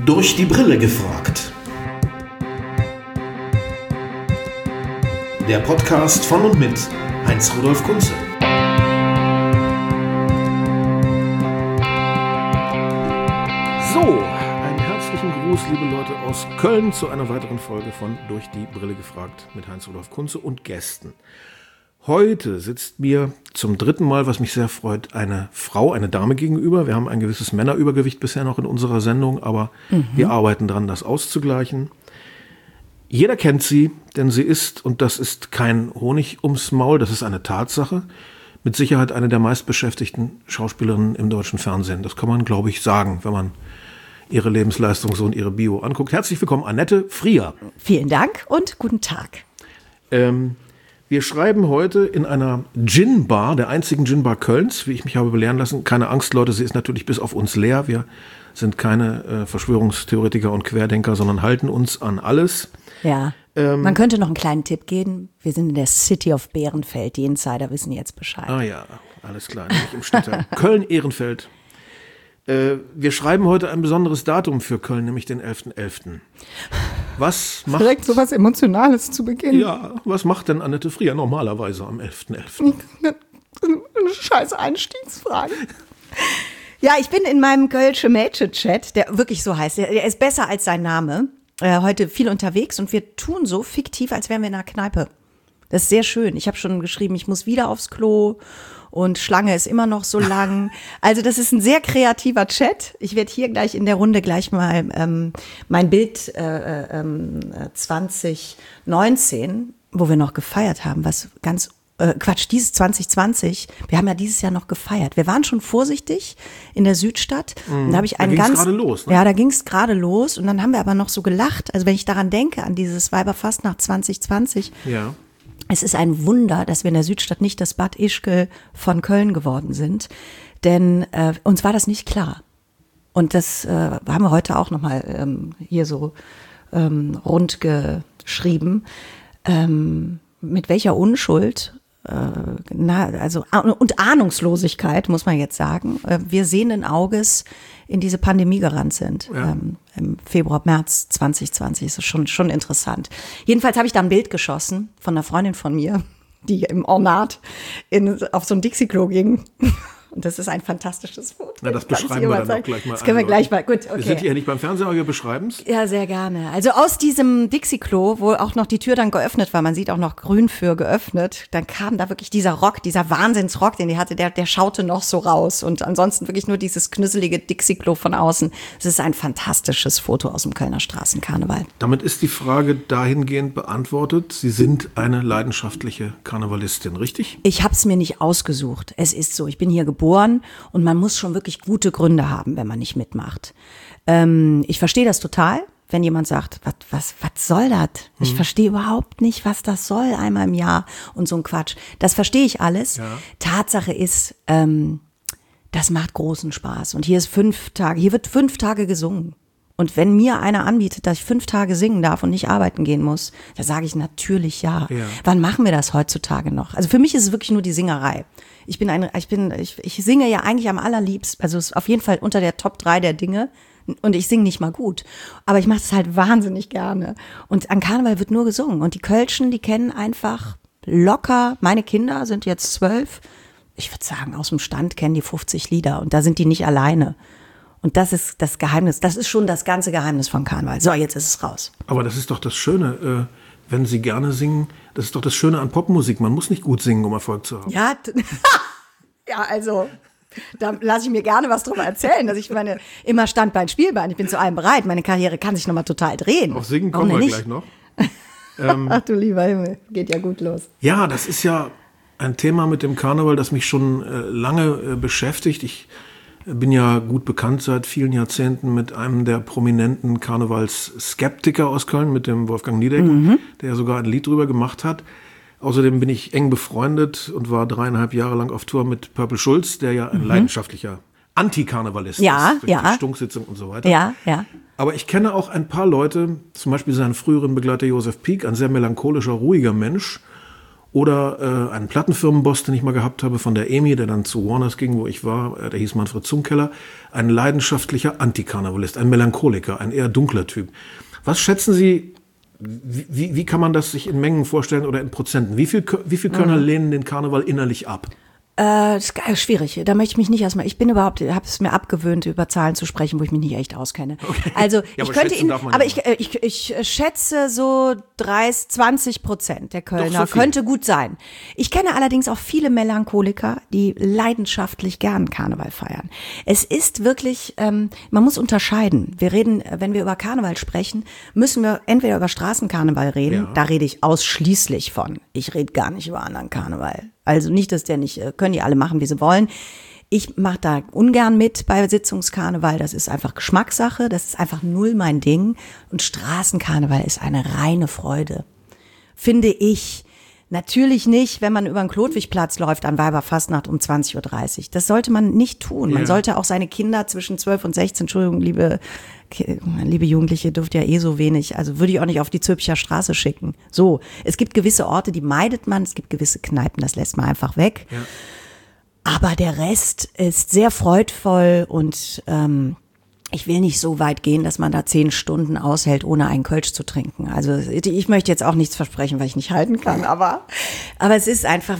Durch die Brille gefragt. Der Podcast von und mit Heinz-Rudolf Kunze. So, einen herzlichen Gruß, liebe Leute aus Köln, zu einer weiteren Folge von Durch die Brille gefragt mit Heinz-Rudolf Kunze und Gästen. Heute sitzt mir zum dritten Mal, was mich sehr freut, eine Frau, eine Dame gegenüber. Wir haben ein gewisses Männerübergewicht bisher noch in unserer Sendung, aber wir arbeiten daran, das auszugleichen. Jeder kennt sie, denn sie ist, und das ist kein Honig ums Maul, das ist eine Tatsache, mit Sicherheit eine der meistbeschäftigten Schauspielerinnen im deutschen Fernsehen. Das kann man, glaube ich, sagen, wenn man ihre Lebensleistung so und ihre Bio anguckt. Herzlich willkommen, Annette Frier. Vielen Dank und guten Tag. Wir schreiben heute in einer Gin-Bar, der einzigen Gin-Bar Kölns, wie ich mich habe belehren lassen. Keine Angst, Leute, sie ist natürlich bis auf uns leer. Wir sind keine Verschwörungstheoretiker und Querdenker, sondern halten uns an alles. Ja, man könnte noch einen kleinen Tipp geben. Wir sind in der City of Bärenfeld. Die Insider wissen jetzt Bescheid. Ah ja, alles klar, nämlich im Stadtteil Köln-Ehrenfeld. Wir schreiben heute ein besonderes Datum für Köln, nämlich den 11.11. Was macht... Direkt so was Emotionales zu Beginn. Ja, was macht denn Annette Frier normalerweise am 11.11.? Eine scheiß Einstiegsfrage. Ja, ich bin in meinem Kölsche Mädchen-Chat, der wirklich so heißt, der ist besser als sein Name, heute viel unterwegs und wir tun so fiktiv, als wären wir in einer Kneipe. Das ist sehr schön. Ich habe schon geschrieben, ich muss wieder aufs Klo und Schlange ist immer noch so lang. Also das ist ein sehr kreativer Chat. Ich werde hier gleich in der Runde gleich mal mein Bild 2019, wo wir noch gefeiert haben, was ganz dieses 2020. Wir haben ja dieses Jahr noch gefeiert. Wir waren schon vorsichtig in der Südstadt. Und da habe ich einen ganz, gerade los, ne? Ja, da ging es gerade los. Und dann haben wir aber noch so gelacht. Also wenn ich daran denke, an dieses Weiberfastnacht 2020. Ja. Es ist ein Wunder, dass wir in der Südstadt nicht das Bad Ischgl von Köln geworden sind. Denn uns war das nicht klar. Und das haben wir heute auch nochmal hier so rund geschrieben. Mit welcher Unschuld und Ahnungslosigkeit, muss man jetzt sagen, wir sehenden Auges in diese Pandemie gerannt sind. Ja. Im Februar, März 2020 ist das schon interessant. Jedenfalls habe ich da ein Bild geschossen von einer Freundin von mir, die im Ornat auf so ein Dixie-Klo ging. Und das ist ein fantastisches Foto. Na, das beschreiben wir dann auch gleich mal. Das können wir gleich mal, gut, okay. Wir sind hier nicht beim Fernsehen, aber wir beschreiben es. Ja, sehr gerne. Also aus diesem Dixie-Klo, wo auch noch die Tür dann geöffnet war, man sieht auch noch grün für geöffnet, dann kam da wirklich dieser Rock, dieser Wahnsinnsrock, den die hatte, der schaute noch so raus. Und ansonsten wirklich nur dieses knüsselige Dixie-Klo von außen. Es ist ein fantastisches Foto aus dem Kölner Straßenkarneval. Damit ist die Frage dahingehend beantwortet. Sie sind eine leidenschaftliche Karnevalistin, richtig? Ich habe es mir nicht ausgesucht. Es ist so, ich bin hier geboren und man muss schon wirklich gute Gründe haben, wenn man nicht mitmacht. Ich verstehe das total, wenn jemand sagt, was soll das? Ich verstehe überhaupt nicht, was das soll, einmal im Jahr und so ein Quatsch. Das verstehe ich alles. Ja. Tatsache ist, das macht großen Spaß. Und hier wird 5 Tage gesungen. Und wenn mir einer anbietet, dass ich 5 Tage singen darf und nicht arbeiten gehen muss, da sage ich natürlich ja. Wann machen wir das heutzutage noch? Also für mich ist es wirklich nur die Singerei. Ich singe ja eigentlich am allerliebsten, also es ist auf jeden Fall unter der Top 3 der Dinge. Und ich singe nicht mal gut. Aber ich mache es halt wahnsinnig gerne. Und an Karneval wird nur gesungen. Und die Kölschen, die kennen einfach locker, meine Kinder sind jetzt 12. Ich würde sagen, aus dem Stand kennen die 50 Lieder. Und da sind die nicht alleine. Und das ist das Geheimnis, das ist schon das ganze Geheimnis von Karneval. So, jetzt ist es raus. Aber das ist doch das Schöne, wenn Sie gerne singen, das ist doch das Schöne an Popmusik. Man muss nicht gut singen, um Erfolg zu haben. Ja, ja, also da lasse ich mir gerne was drüber erzählen, dass ich immer Standbein, Spielbein, ich bin zu allem bereit. Meine Karriere kann sich nochmal total drehen. Auf Singen kommen wir gleich noch. Ach du lieber Himmel, geht ja gut los. Ja, das ist ja ein Thema mit dem Karneval, das mich schon lange beschäftigt. Ich bin ja gut bekannt seit vielen Jahrzehnten mit einem der prominenten Karnevalsskeptiker aus Köln, mit dem Wolfgang Niedecken, der ja sogar ein Lied drüber gemacht hat. Außerdem bin ich eng befreundet und war 3,5 Jahre lang auf Tour mit Purple Schulz, der ja ein leidenschaftlicher Antikarnevalist ist, durch die Stunksitzung und so weiter. Ja. Aber ich kenne auch ein paar Leute, zum Beispiel seinen früheren Begleiter Josef Pieck, ein sehr melancholischer, ruhiger Mensch. Oder einen Plattenfirmenboss, den ich mal gehabt habe, von der EMI, der dann zu Warners ging, wo ich war, der hieß Manfred Zumkeller, ein leidenschaftlicher Antikarnevalist, ein Melancholiker, ein eher dunkler Typ. Was schätzen Sie, wie kann man das sich in Mengen vorstellen oder in Prozenten? Wie viel Kölner lehnen den Karneval innerlich ab? Das ist schwierig. Da möchte ich mich nicht erstmal. Ich habe es mir abgewöhnt, über Zahlen zu sprechen, wo ich mich nicht echt auskenne. Okay. Also ja, ich könnte ich schätze so 20% der Kölner so könnte gut sein. Ich kenne allerdings auch viele Melancholiker, die leidenschaftlich gern Karneval feiern. Es ist wirklich, man muss unterscheiden. Wir reden, wenn wir über Karneval sprechen, müssen wir entweder über Straßenkarneval reden. Ja. Da rede ich ausschließlich von. Ich rede gar nicht über anderen Karneval. Also nicht, dass der nicht, können die alle machen, wie sie wollen. Ich mache da ungern mit bei Sitzungskarneval. Das ist einfach Geschmackssache. Das ist einfach null mein Ding. Und Straßenkarneval ist eine reine Freude. Finde ich. Natürlich nicht, wenn man über den Klotwigplatz läuft an Weiberfastnacht um 20:30 Uhr. Das sollte man nicht tun. Man sollte auch seine Kinder zwischen 12 und 16, Entschuldigung, liebe Jugendliche, dürft ja eh so wenig, also würde ich auch nicht auf die Zülpicher Straße schicken. So, es gibt gewisse Orte, die meidet man, es gibt gewisse Kneipen, das lässt man einfach weg. Ja. Aber der Rest ist sehr freudvoll und ich will nicht so weit gehen, dass man da 10 Stunden aushält, ohne einen Kölsch zu trinken. Also ich möchte jetzt auch nichts versprechen, weil ich nicht halten kann, aber es ist einfach,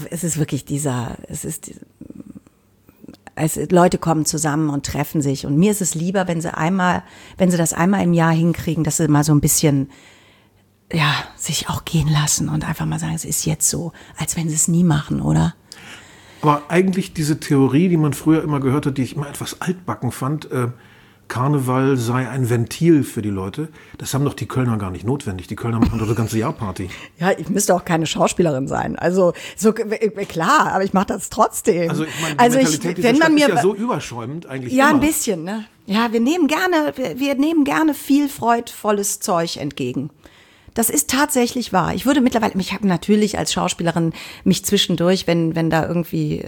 Leute kommen zusammen und treffen sich und mir ist es lieber, wenn sie das einmal im Jahr hinkriegen, dass sie mal so ein bisschen, ja, sich auch gehen lassen und einfach mal sagen, es ist jetzt so, als wenn sie es nie machen, oder? Aber eigentlich diese Theorie, die man früher immer gehört hat, die ich immer etwas altbacken fand, Karneval sei ein Ventil für die Leute. Das haben doch die Kölner gar nicht notwendig. Die Kölner machen doch das ganze Jahr Party. Ja, ich müsste auch keine Schauspielerin sein. Also so klar, aber ich mache das trotzdem. Also ich meine, die Mentalität dieser Stadt ist ja so überschäumend eigentlich. Ja, immer. Ein bisschen, ne? Ja, wir nehmen gerne viel freudvolles Zeug entgegen. Das ist tatsächlich wahr. Ich habe natürlich als Schauspielerin mich zwischendurch, wenn da irgendwie,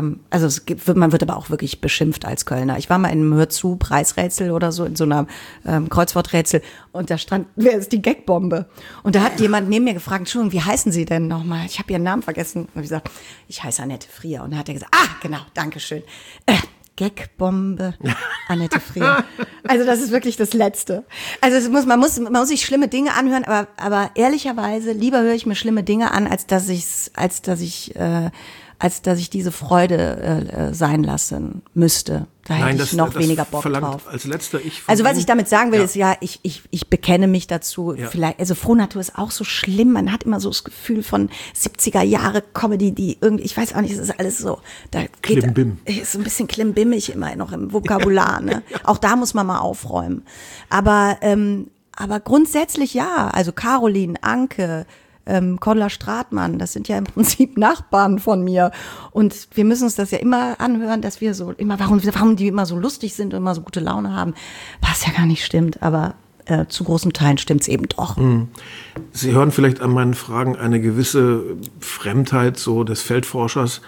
man wird aber auch wirklich beschimpft als Kölner. Ich war mal in einem Hör-zu-Preisrätsel oder so, in so einer Kreuzworträtsel und da stand, wer ist die Gagbombe? Und da hat jemand neben mir gefragt, Entschuldigung, wie heißen Sie denn nochmal? Ich habe Ihren Namen vergessen. Und ich gesagt, ich heiße Annette Frier. Und dann hat er gesagt, genau, Dankeschön. Gagbombe, Annette Frier. Also das ist wirklich das Letzte. Also man muss sich schlimme Dinge anhören, aber ehrlicherweise lieber höre ich mir schlimme Dinge an, als dass ich diese Freude sein lassen müsste. Da hätte ich noch weniger Bock drauf. Als letzter also was ich damit sagen will, ist ich bekenne mich dazu. Ja. Vielleicht, also Frohnatur ist auch so schlimm. Man hat immer so das Gefühl von 70er Jahre Comedy, die irgendwie, ich weiß auch nicht, es ist alles so. Da Klimbim. Ist so ein bisschen klimbimmig immer noch im Vokabular. Ne? Ja. Auch da muss man mal aufräumen. Aber grundsätzlich ja. Also Caroline, Anke, Cordula Stratmann, das sind ja im Prinzip Nachbarn von mir und wir müssen uns das ja immer anhören, dass wir so immer, warum die immer so lustig sind und immer so gute Laune haben, was ja gar nicht stimmt, aber zu großen Teilen stimmt's eben doch. Sie hören vielleicht an meinen Fragen eine gewisse Fremdheit so des Feldforschers.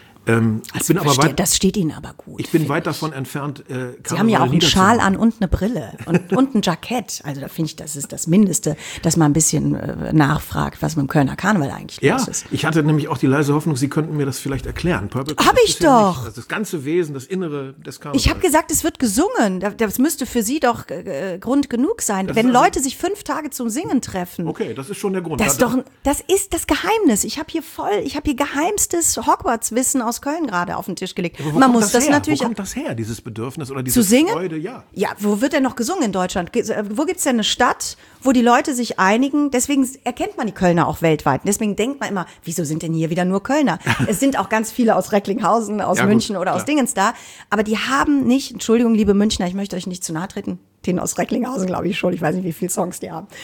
Das steht Ihnen aber gut. Ich bin weit davon entfernt. Sie haben ja auch einen Schal an und eine Brille und ein Jackett. Also da finde ich, das ist das Mindeste, dass man ein bisschen nachfragt, was mit dem Kölner Karneval eigentlich los ist. Ja, ich hatte nämlich auch die leise Hoffnung, Sie könnten mir das vielleicht erklären. Habe ich doch. Ja das ganze Wesen, das Innere des Karnevals. Ich habe gesagt, es wird gesungen. Das müsste für Sie doch Grund genug sein. Wenn Leute sich 5 Tage zum Singen treffen. Okay, das ist schon der Grund. Das ist das Geheimnis. Ich habe hier geheimstes Hogwarts-Wissen aus Köln gerade auf den Tisch gelegt. Man muss das natürlich. Wo kommt das her, dieses Bedürfnis oder diese zu singen? Freude? Ja. Ja, wo wird denn noch gesungen in Deutschland? Wo gibt's denn eine Stadt, wo die Leute sich einigen? Deswegen erkennt man die Kölner auch weltweit. Deswegen denkt man immer, wieso sind denn hier wieder nur Kölner? Es sind auch ganz viele aus Recklinghausen, aus München oder aus Dingens da. Aber die haben nicht, Entschuldigung, liebe Münchner, ich möchte euch nicht zu nahe treten. Den aus Recklinghausen, glaube ich schon. Ich weiß nicht, wie viele Songs die haben.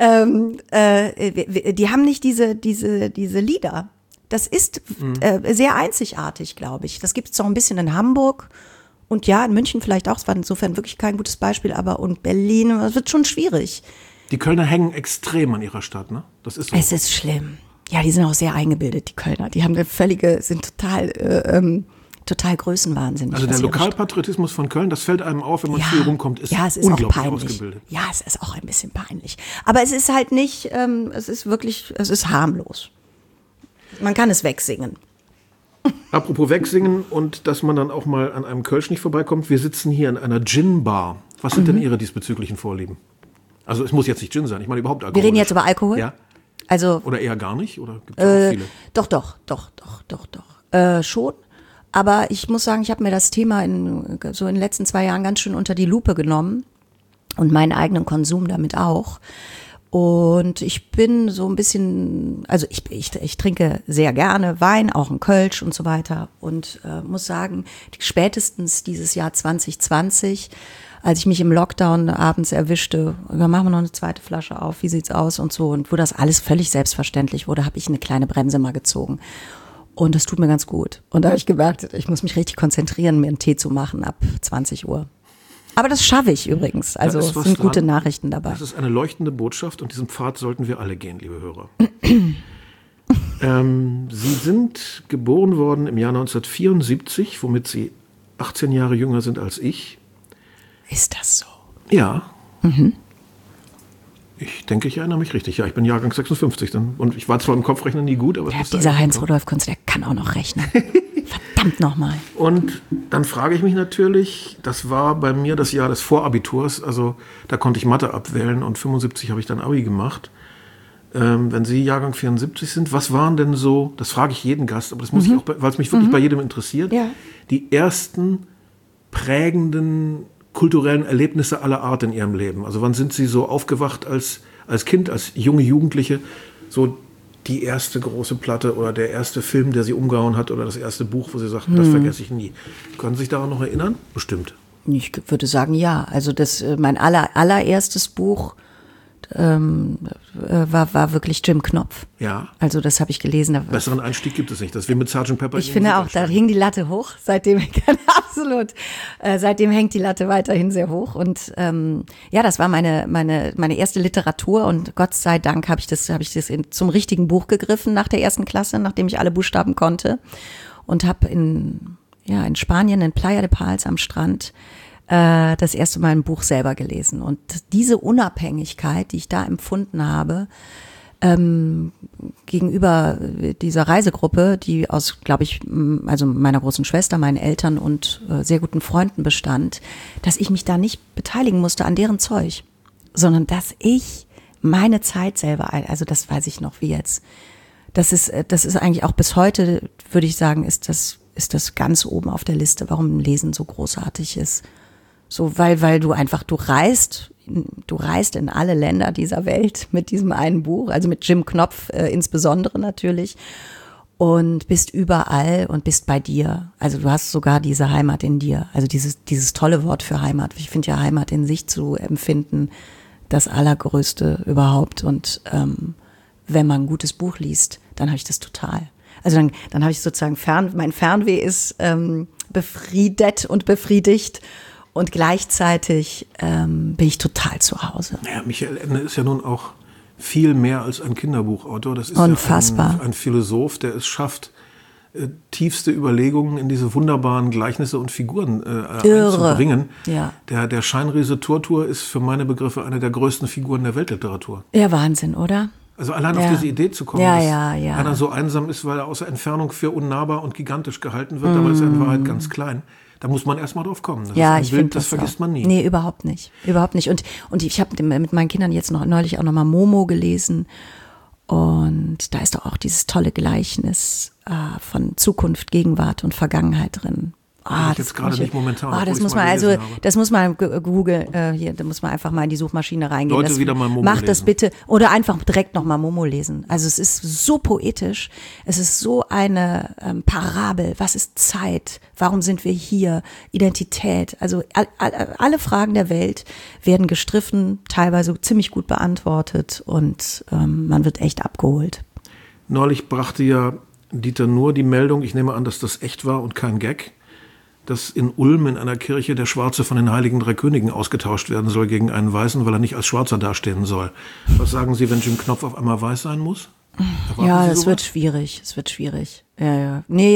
Die haben nicht diese Lieder. Das ist sehr einzigartig, glaube ich. Das gibt es auch ein bisschen in Hamburg und ja, in München vielleicht auch. Es war insofern wirklich kein gutes Beispiel, aber und Berlin, es wird schon schwierig. Die Kölner hängen extrem an ihrer Stadt, ne? Das ist so. Es ist schlimm. Ja, die sind auch sehr eingebildet, die Kölner. Die haben sind total größenwahnsinnig. Also der Lokalpatriotismus von Köln, das fällt einem auf, wenn man viel rumkommt, ist unglaublich auch peinlich. Ausgebildet. Ja, es ist auch ein bisschen peinlich. Aber es ist halt nicht, es ist harmlos. Man kann es wegsingen. Apropos wegsingen und dass man dann auch mal an einem Kölsch nicht vorbeikommt. Wir sitzen hier in einer Gin-Bar. Was sind denn Ihre diesbezüglichen Vorlieben? Also es muss jetzt nicht Gin sein, ich meine überhaupt Alkohol. Wir reden jetzt über Alkohol? Ja. Also, oder eher gar nicht? Oder gibt es auch viele? Doch. Schon. Aber ich muss sagen, ich habe mir das Thema in den letzten 2 Jahren ganz schön unter die Lupe genommen. Und meinen eigenen Konsum damit auch. Und ich bin so ein bisschen, also ich trinke sehr gerne Wein, auch einen Kölsch und so weiter. Und muss sagen, spätestens dieses Jahr 2020, als ich mich im Lockdown abends erwischte, machen wir noch eine zweite Flasche auf, wie sieht's aus und so. Und wo das alles völlig selbstverständlich wurde, habe ich eine kleine Bremse mal gezogen. Und das tut mir ganz gut. Und da habe ich gemerkt, ich muss mich richtig konzentrieren, mir einen Tee zu machen ab 20 Uhr. Aber das schaffe ich übrigens. Also es sind gute Nachrichten dabei. Das ist eine leuchtende Botschaft und diesen Pfad sollten wir alle gehen, liebe Hörer. Sie sind geboren worden im Jahr 1974, womit Sie 18 Jahre jünger sind als ich. Ist das so? Ja. Ich denke, ich erinnere mich richtig. Ja, ich bin Jahrgang 56. Und ich war zwar im Kopfrechnen nie gut, aber... Dieser Heinz-Rudolf Kunze, der kann auch noch rechnen. Verdammt nochmal. Und dann frage ich mich natürlich, das war bei mir das Jahr des Vorabiturs, also da konnte ich Mathe abwählen und 75 habe ich dann Abi gemacht. Wenn Sie Jahrgang 74 sind, was waren denn so, das frage ich jeden Gast, aber das muss ich auch, weil es mich wirklich bei jedem interessiert, die ersten prägenden kulturellen Erlebnisse aller Art in Ihrem Leben? Also wann sind Sie so aufgewacht als Kind, als junge Jugendliche, so die erste große Platte oder der erste Film, der Sie umgehauen hat oder das erste Buch, wo Sie sagten, das vergesse ich nie. Können Sie sich daran noch erinnern? Bestimmt. Ich würde sagen, ja. Also mein allererstes Buch war wirklich Jim Knopf. Ja. Also das habe ich gelesen. Besseren Einstieg gibt es nicht. Das ist wie mit Sgt. Pepper. Ich finde auch, da hing die Latte hoch. Seitdem absolut. Seitdem hängt die Latte weiterhin sehr hoch. Und das war meine erste Literatur. Und Gott sei Dank habe ich das zum richtigen Buch gegriffen nach der ersten Klasse, nachdem ich alle Buchstaben konnte. Und habe in Spanien, in Playa de Pals am Strand, das erste Mal ein Buch selber gelesen. Und diese Unabhängigkeit, die ich da empfunden habe, gegenüber dieser Reisegruppe, die aus, glaube ich, also meiner großen Schwester, meinen Eltern und sehr guten Freunden bestand, dass ich mich da nicht beteiligen musste an deren Zeug, sondern dass ich meine Zeit selber, also das weiß ich noch wie jetzt, das ist eigentlich auch bis heute, würde ich sagen, ist das ganz oben auf der Liste, warum Lesen so großartig ist. So, weil du reist in alle Länder dieser Welt mit diesem einen Buch, also mit Jim Knopf insbesondere natürlich, und bist überall und bist bei dir. Also du hast sogar diese Heimat in dir, also dieses tolle Wort für Heimat. Ich finde ja, Heimat in sich zu empfinden, das Allergrößte überhaupt. Und wenn man ein gutes Buch liest, dann habe ich das total. Also dann habe ich sozusagen mein Fernweh ist befriedet und befriedigt. Und gleichzeitig bin ich total zu Hause. Naja, Michael Ende ist ja nun auch viel mehr als ein Kinderbuchautor. Das ist unfassbar. Ja ein Philosoph, der es schafft, tiefste Überlegungen in diese wunderbaren Gleichnisse und Figuren einzubringen. Ja. Der Scheinriese Tortur ist für meine Begriffe eine der größten Figuren der Weltliteratur. Ja, Wahnsinn, oder? Also allein auf diese Idee zu kommen, dass einer so einsam ist, weil er außer Entfernung für unnahbar und gigantisch gehalten wird, aber ist er in Wahrheit ganz klein. Da muss man erstmal drauf kommen. Das ist ein Bild, das vergisst man nie. Nee, überhaupt nicht. Überhaupt nicht. Und ich habe mit meinen Kindern jetzt neulich auch nochmal Momo gelesen. Und da ist doch auch dieses tolle Gleichnis von Zukunft, Gegenwart und Vergangenheit drin. Jetzt gerade nicht momentan. Das muss man googeln, hier, da muss man einfach mal in die Suchmaschine reingehen. Leute wieder mal Momo Macht lesen. Das bitte. Oder einfach direkt nochmal Momo lesen. Also es ist so poetisch. Es ist so eine Parabel. Was ist Zeit? Warum sind wir hier? Identität. Also alle Fragen der Welt werden gestriffen, teilweise ziemlich gut beantwortet und man wird echt abgeholt. Neulich brachte ja Dieter Nuhr die Meldung, ich nehme an, dass das echt war und kein Gag, dass in Ulm in einer Kirche der Schwarze von den Heiligen Drei Königen ausgetauscht werden soll gegen einen Weißen, weil er nicht als Schwarzer dastehen soll. Was sagen Sie, wenn Jim Knopf auf einmal weiß sein muss? Ja, das wird schwierig. Es wird schwierig. Ja. Nee,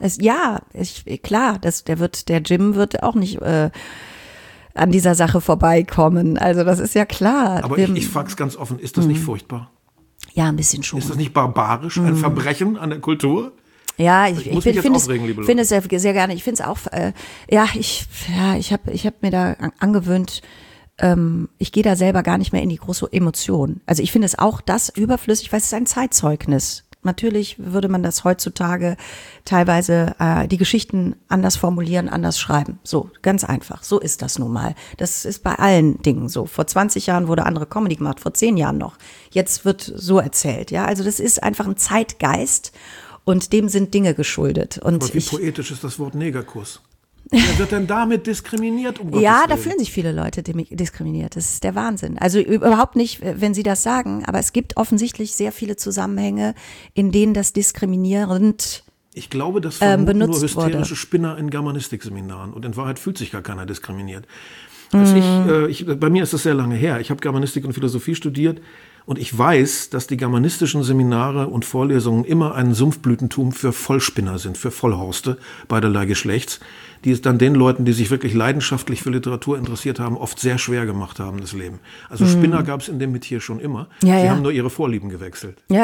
klar, der Jim wird auch nicht an dieser Sache vorbeikommen. Also das ist ja klar. Aber ich frage es ganz offen, ist das nicht furchtbar? Ja, ein bisschen schon. Ist das nicht barbarisch, ein Verbrechen an der Kultur? Ja, Ich ich muss mich jetzt finde aufregen, liebe es Leute. sehr, sehr gerne. Ich finde es auch, ich hab mir da angewöhnt, ich gehe da selber gar nicht mehr in die große Emotion. Also ich finde es auch das überflüssig, weil es ist ein Zeitzeugnis. Natürlich würde man das heutzutage teilweise die Geschichten anders formulieren, anders schreiben. So, ganz einfach. So ist das nun mal. Das ist bei allen Dingen so. Vor 20 Jahren wurde andere Comedy gemacht, vor 10 Jahren noch. Jetzt wird so erzählt. Ja, also das ist einfach ein Zeitgeist und dem sind Dinge geschuldet. Und Aber wie poetisch ist das Wort Negerkuss? Wer wird denn damit diskriminiert? Um ja, Gottes da Willen? fühlen sich viele Leute diskriminiert. Das ist der Wahnsinn. Also überhaupt nicht, wenn Sie das sagen, aber es gibt offensichtlich sehr viele Zusammenhänge, in denen das diskriminierend Ich glaube, das vermuten nur benutzt hysterische wurde. Spinner in Germanistikseminaren. Und in Wahrheit fühlt sich gar keiner diskriminiert. Mhm. Als bei mir ist das sehr lange her. Ich habe Germanistik und Philosophie studiert. Und ich weiß, dass die germanistischen Seminare und Vorlesungen immer ein Sumpfblütentum für Vollspinner sind, für Vollhorste beiderlei Geschlechts, die es dann den Leuten, die sich wirklich leidenschaftlich für Literatur interessiert haben, oft sehr schwer gemacht haben, das Leben. Also Spinner gab es in dem Metier schon immer. Ja, Sie ja. haben nur ihre Vorlieben gewechselt. Ja,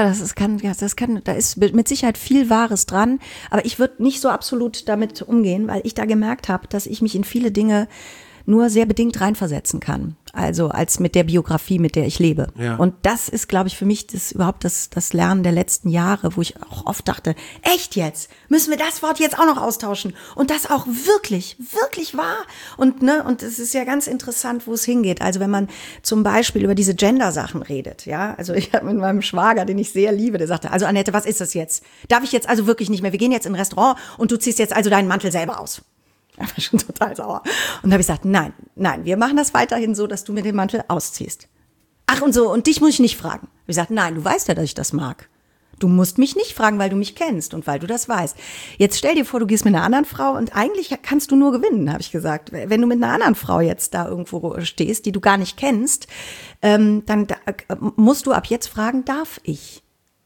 da ist mit Sicherheit viel Wahres dran, aber ich würde nicht so absolut damit umgehen, weil ich da gemerkt habe, dass ich mich in viele Dinge nur sehr bedingt reinversetzen kann. Also als mit der Biografie, mit der ich lebe. Ja. Und das ist, glaube ich, für mich das Lernen der letzten Jahre, wo ich auch oft dachte, echt jetzt? Müssen wir das Wort jetzt auch noch austauschen? Und das auch wirklich, wirklich wahr? Und es ist ja ganz interessant, wo es hingeht. Also wenn man zum Beispiel über diese Gender-Sachen redet, ja. Also ich habe mit meinem Schwager, den ich sehr liebe, der sagte, also Annette, was ist das jetzt? Darf ich jetzt also wirklich nicht mehr? Wir gehen jetzt in ein Restaurant und du ziehst jetzt also deinen Mantel selber aus. Er war schon total sauer. Und da habe ich gesagt, nein, wir machen das weiterhin so, dass du mir den Mantel ausziehst. Ach und so, und dich muss ich nicht fragen. Ich gesagt, nein, du weißt ja, dass ich das mag. Du musst mich nicht fragen, weil du mich kennst und weil du das weißt. Jetzt stell dir vor, du gehst mit einer anderen Frau und eigentlich kannst du nur gewinnen, habe ich gesagt. Wenn du mit einer anderen Frau jetzt da irgendwo stehst, die du gar nicht kennst, dann musst du ab jetzt fragen, darf ich?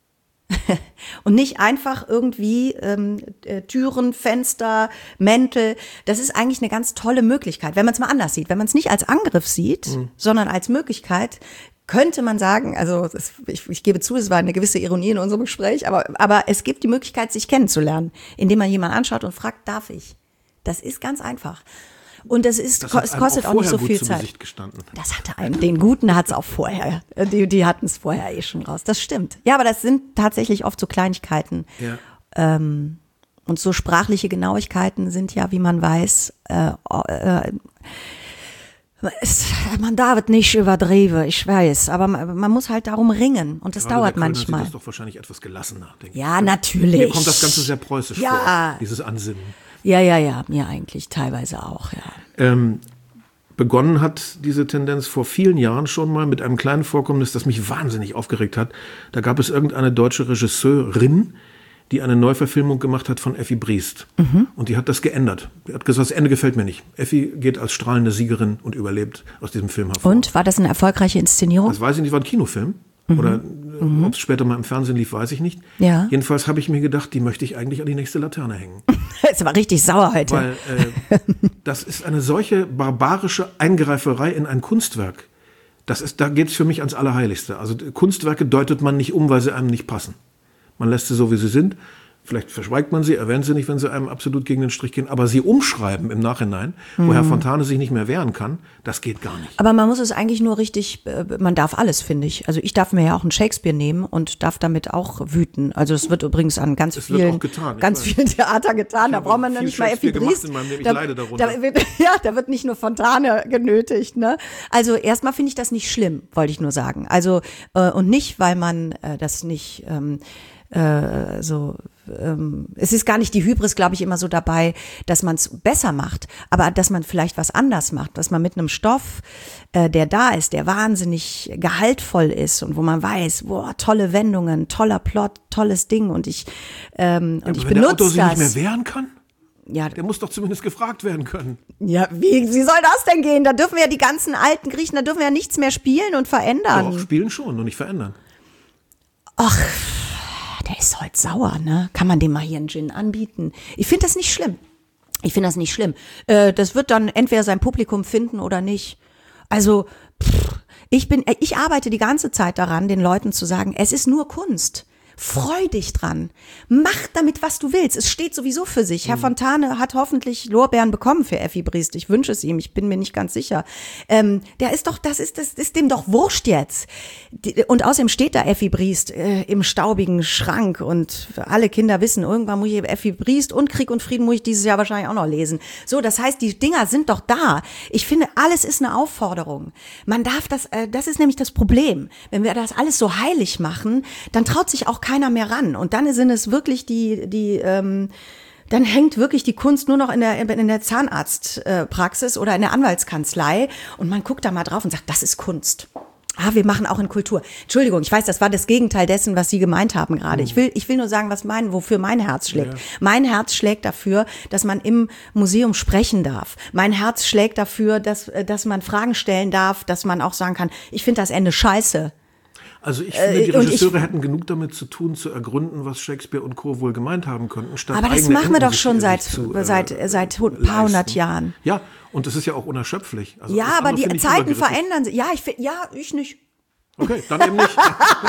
Und nicht einfach irgendwie Türen, Fenster, Mäntel. Das ist eigentlich eine ganz tolle Möglichkeit, wenn man es mal anders sieht. Wenn man es nicht als Angriff sieht, sondern als Möglichkeit, könnte man sagen, also ich gebe zu, es war eine gewisse Ironie in unserem Gespräch, aber es gibt die Möglichkeit, sich kennenzulernen, indem man jemanden anschaut und fragt, darf ich? Das ist ganz einfach. Und es kostet auch nicht so viel Zeit. Das hatte einen, den Guten hat's auch vorher. Die hatten es vorher eh schon raus. Das stimmt. Ja, aber das sind tatsächlich oft so Kleinigkeiten. Ja. Und so sprachliche Genauigkeiten sind ja, wie man weiß, man darf nicht übertrieben, ich weiß, aber man muss halt darum ringen und das dauert manchmal. Das ist doch wahrscheinlich etwas gelassener, denke ich. Ja, natürlich. Mir kommt das Ganze sehr preußisch vor, dieses Ansinnen. Ja, mir eigentlich teilweise auch, ja. Begonnen hat diese Tendenz vor vielen Jahren schon mal mit einem kleinen Vorkommnis, das mich wahnsinnig aufgeregt hat. Da gab es irgendeine deutsche Regisseurin, die eine Neuverfilmung gemacht hat von Effi Briest. Und die hat das geändert. Die hat gesagt, das Ende gefällt mir nicht. Effi geht als strahlende Siegerin und überlebt aus diesem Film hervor. Und, war das eine erfolgreiche Inszenierung? Das weiß ich nicht, war ein Kinofilm. Oder ob es später mal im Fernsehen lief, weiß ich nicht. Ja. Jedenfalls habe ich mir gedacht, die möchte ich eigentlich an die nächste Laterne hängen. Ist aber richtig sauer heute. Weil das ist eine solche barbarische Eingreiferei in ein Kunstwerk. Da geht es für mich ans Allerheiligste. Also Kunstwerke deutet man nicht um, weil sie einem nicht passen. Man lässt sie so, wie sie sind. Vielleicht verschweigt man sie, erwähnt sie nicht, wenn sie einem absolut gegen den Strich gehen. Aber sie umschreiben im Nachhinein, wo Herr Fontane sich nicht mehr wehren kann, das geht gar nicht. Aber man muss es eigentlich nur richtig, man darf alles, finde ich. Also ich darf mir ja auch einen Shakespeare nehmen und darf damit auch wüten. Also das wird übrigens an ganz vielen Theater getan. Da braucht man dann nicht mal Effi Briest. Ich leide darunter. Da wird nicht nur Fontane genötigt. Ne? Also erstmal finde ich das nicht schlimm, wollte ich nur sagen. Also und nicht, weil man das nicht es ist gar nicht die Hybris, glaube ich, immer so dabei, dass man es besser macht, aber dass man vielleicht was anders macht, dass man mit einem Stoff, der da ist, der wahnsinnig gehaltvoll ist und wo man weiß, boah, tolle Wendungen, toller Plot, tolles Ding und ich benutze das. Wenn der Autor sich nicht mehr wehren kann? Ja. Der muss doch zumindest gefragt werden können. Ja, wie soll das denn gehen? Da dürfen wir ja die ganzen alten Griechen, da dürfen wir ja nichts mehr spielen und verändern. Doch, spielen schon, nur nicht verändern. Ach, der ist heute sauer, ne? Kann man dem mal hier einen Gin anbieten? Ich finde das nicht schlimm. Das wird dann entweder sein Publikum finden oder nicht. Also, Ich arbeite die ganze Zeit daran, den Leuten zu sagen, es ist nur Kunst. Freu dich dran. Mach damit, was du willst. Es steht sowieso für sich. Herr Fontane hat hoffentlich Lorbeeren bekommen für Effi Briest. Ich wünsche es ihm. Ich bin mir nicht ganz sicher. Der ist doch, das ist dem doch wurscht jetzt. Und außerdem steht da Effi Briest im staubigen Schrank und alle Kinder wissen, irgendwann muss ich Effi Briest und Krieg und Frieden muss ich dieses Jahr wahrscheinlich auch noch lesen. So, das heißt, die Dinger sind doch da. Ich finde, alles ist eine Aufforderung. Man darf das ist nämlich das Problem. Wenn wir das alles so heilig machen, dann traut sich auch keiner mehr ran. Und dann sind es wirklich dann hängt wirklich die Kunst nur noch in der Zahnarztpraxis oder in der Anwaltskanzlei und man guckt da mal drauf und sagt, das ist Kunst. Wir machen auch in Kultur. Entschuldigung, ich weiß, das war das Gegenteil dessen, was Sie gemeint haben gerade. Ich will nur sagen, wofür mein Herz schlägt. Ja. Mein Herz schlägt dafür, dass man im Museum sprechen darf. Mein Herz schlägt dafür, dass man Fragen stellen darf, dass man auch sagen kann, ich finde das Ende scheiße. Also ich finde, die Regisseure hätten genug damit zu tun, zu ergründen, was Shakespeare und Co. wohl gemeint haben könnten. Aber das machen wir doch schon seit ein paar hundert Jahren. Ja, und das ist ja auch unerschöpflich. Also ja, aber die Zeiten verändern sich. Ja, ich nicht. Okay, dann eben nicht.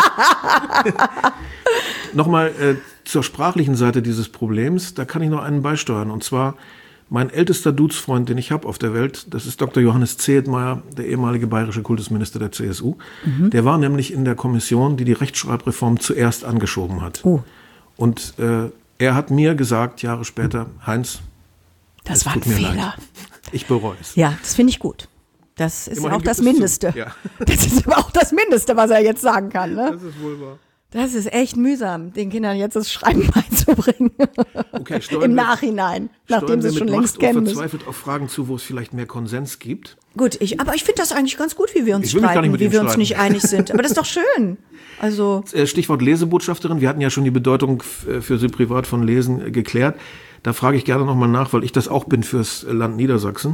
Nochmal zur sprachlichen Seite dieses Problems, da kann ich noch einen beisteuern. Und zwar mein ältester Dudesfreund, den ich habe auf der Welt, das ist Dr. Johannes Zehetmeier, der ehemalige bayerische Kultusminister der CSU. Der war nämlich in der Kommission, die Rechtschreibreform zuerst angeschoben hat. Und er hat mir gesagt, Jahre später, Heinz, das war ein Fehler. Leid. Ich bereue es. Ja, das finde ich gut. Das ist immerhin auch das Mindeste. Ja. Das ist aber auch das Mindeste, was er jetzt sagen kann. Ne? Das ist wohl wahr. Das ist echt mühsam, den Kindern jetzt das Schreiben beizubringen. Okay, im Nachhinein, nachdem sie es schon längst kennen müssen. Verzweifelt auf Fragen zu, wo es vielleicht mehr Konsens gibt. Gut, aber ich finde das eigentlich ganz gut, wie wir uns streiten, wie wir uns nicht einig sind. Aber das ist doch schön. Also Stichwort Lesebotschafterin. Wir hatten ja schon die Bedeutung für Sie privat von Lesen geklärt. Da frage ich gerne nochmal nach, weil ich das auch bin fürs Land Niedersachsen.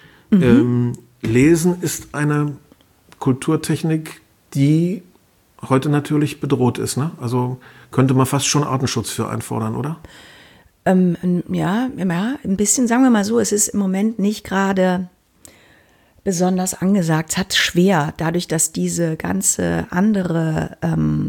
Lesen ist eine Kulturtechnik, die heute natürlich bedroht ist, ne? Also könnte man fast schon Artenschutz für einfordern, oder? Ja, ein bisschen, sagen wir mal so, es ist im Moment nicht gerade besonders angesagt. Es hat schwer, dadurch, dass diese ganze andere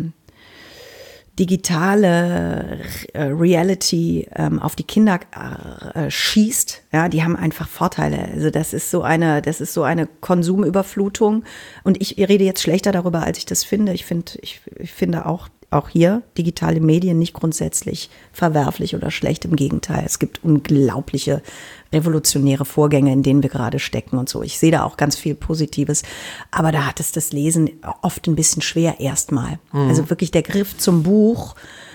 digitale Reality auf die Kinder schießt, ja, die haben einfach Vorteile. Also das ist so eine Konsumüberflutung. Und ich rede jetzt schlechter darüber, als ich das finde. Ich finde auch hier digitale Medien nicht grundsätzlich verwerflich oder schlecht. Im Gegenteil, es gibt unglaubliche revolutionäre Vorgänge, in denen wir gerade stecken und so. Ich sehe da auch ganz viel Positives, aber da hat es das Lesen oft ein bisschen schwer erstmal. Also wirklich der Griff zum Buch,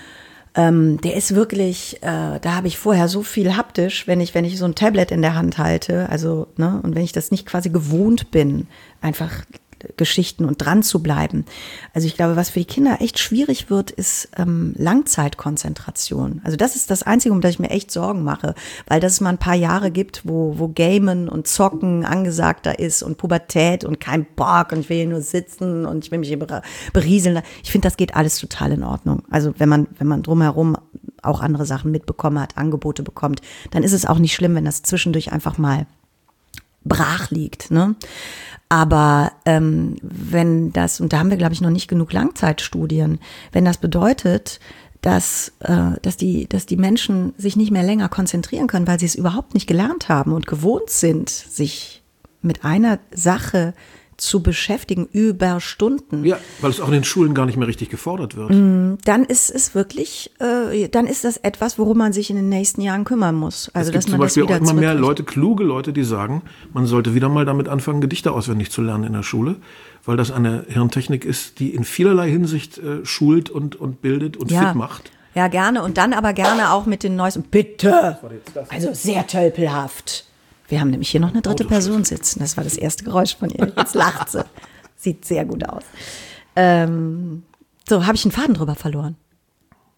der ist wirklich, da habe ich vorher so viel haptisch, wenn ich so ein Tablet in der Hand halte, also, ne, und wenn ich das nicht quasi gewohnt bin, einfach Geschichten und dran zu bleiben. Also ich glaube, was für die Kinder echt schwierig wird, ist Langzeitkonzentration. Also das ist das Einzige, um das ich mir echt Sorgen mache, weil das es mal ein paar Jahre gibt, wo Gamen und Zocken angesagter ist und Pubertät und kein Bock und ich will hier nur sitzen und ich will mich hier berieseln. Ich finde, das geht alles total in Ordnung. Also wenn man drumherum auch andere Sachen mitbekommen hat, Angebote bekommt, dann ist es auch nicht schlimm, wenn das zwischendurch einfach mal brach liegt, ne? Aber wenn das, und da haben wir, glaube ich, noch nicht genug Langzeitstudien, wenn das bedeutet, dass die Menschen sich nicht mehr länger konzentrieren können, weil sie es überhaupt nicht gelernt haben und gewohnt sind, sich mit einer Sache zu beschäftigen über Stunden. Ja, weil es auch in den Schulen gar nicht mehr richtig gefordert wird. Dann ist es wirklich, dann ist das etwas, worum man sich in den nächsten Jahren kümmern muss. Also, es gibt zum Beispiel auch immer mehr Leute, kluge Leute, die sagen, man sollte wieder mal damit anfangen, Gedichte auswendig zu lernen in der Schule, weil das eine Hirntechnik ist, die in vielerlei Hinsicht schult und bildet und fit macht. Ja, gerne. Und dann aber gerne auch mit den neuesten, bitte, also sehr tölpelhaft. Wir haben nämlich hier noch eine dritte Person sitzen. Das war das erste Geräusch von ihr. Jetzt lacht sie. Sieht sehr gut aus. So, habe ich einen Faden drüber verloren?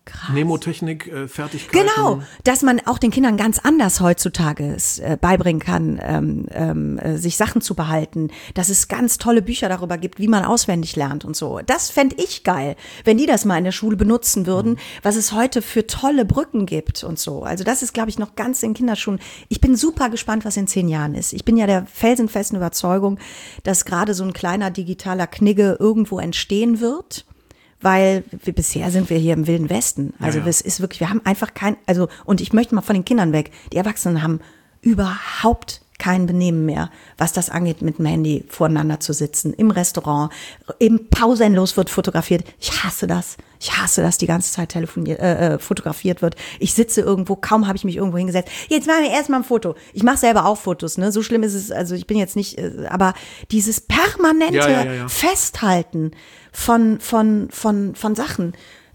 Mnemotechnik, Fertigkeiten. Genau, dass man auch den Kindern ganz anders heutzutage beibringen kann, sich Sachen zu behalten, dass es ganz tolle Bücher darüber gibt, wie man auswendig lernt und so. Das fände ich geil, wenn die das mal in der Schule benutzen würden, was es heute für tolle Brücken gibt und so. Also das ist, glaube ich, noch ganz in Kinderschuhen. Ich bin super gespannt, was in 10 Jahren ist. Ich bin ja der felsenfesten Überzeugung, dass gerade so ein kleiner digitaler Knigge irgendwo entstehen wird. Weil bisher sind wir hier im Wilden Westen. Also es ist wirklich, wir haben einfach und ich möchte mal von den Kindern weg. Die Erwachsenen haben überhaupt kein Benehmen mehr, was das angeht, mit dem Handy voreinander zu sitzen, im Restaurant, eben pausenlos wird fotografiert. Ich hasse das, die ganze Zeit fotografiert wird. Ich sitze irgendwo, kaum habe ich mich irgendwo hingesetzt. Jetzt machen wir erstmal ein Foto. Ich mache selber auch Fotos, ne? So schlimm ist es, also ich bin jetzt nicht, aber dieses permanente Festhalten von Sachen.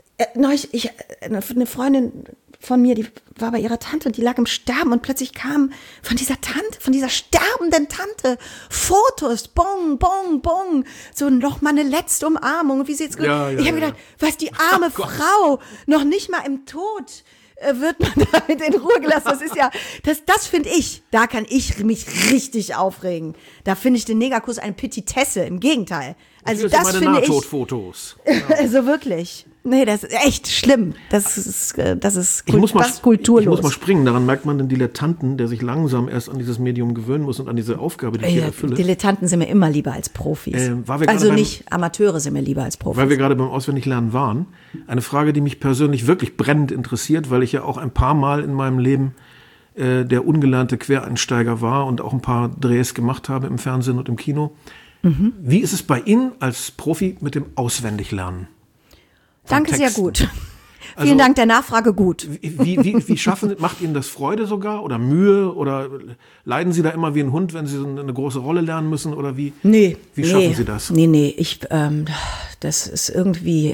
Eine Freundin von mir, die war bei ihrer Tante, die lag im Sterben und plötzlich kamen von dieser sterbenden Tante Fotos, bong, bong, bong, so noch mal eine letzte Umarmung, wie sie jetzt, ich habe gedacht, was die arme Frau, noch nicht mal im Tod wird man damit in Ruhe gelassen. Das ist ja, das finde ich, da kann ich mich richtig aufregen. Da finde ich den Negerkuss eine Petitesse, im Gegenteil. Also das meine finde ich. Nahtodfotos. Also wirklich. Nee, das ist echt schlimm. Das ist fast kulturlos. Ich muss mal springen. Daran merkt man den Dilettanten, der sich langsam erst an dieses Medium gewöhnen muss und an diese Aufgabe, die ich hier erfülle. Dilettanten sind mir immer lieber als Profis. Also nicht Amateure sind mir lieber als Profis. Weil wir gerade beim Auswendiglernen waren. Eine Frage, die mich persönlich wirklich brennend interessiert, weil ich ja auch ein paar Mal in meinem Leben der ungelernte Quereinsteiger war und auch ein paar Drehs gemacht habe im Fernsehen und im Kino. Mhm. Wie ist es bei Ihnen als Profi mit dem Auswendiglernen? Danke, sehr gut. Vielen Dank der Nachfrage, gut. Wie macht Ihnen das Freude sogar oder Mühe oder leiden Sie da immer wie ein Hund, wenn Sie so eine große Rolle lernen müssen oder wie schaffen Sie das? Nee, das ist irgendwie,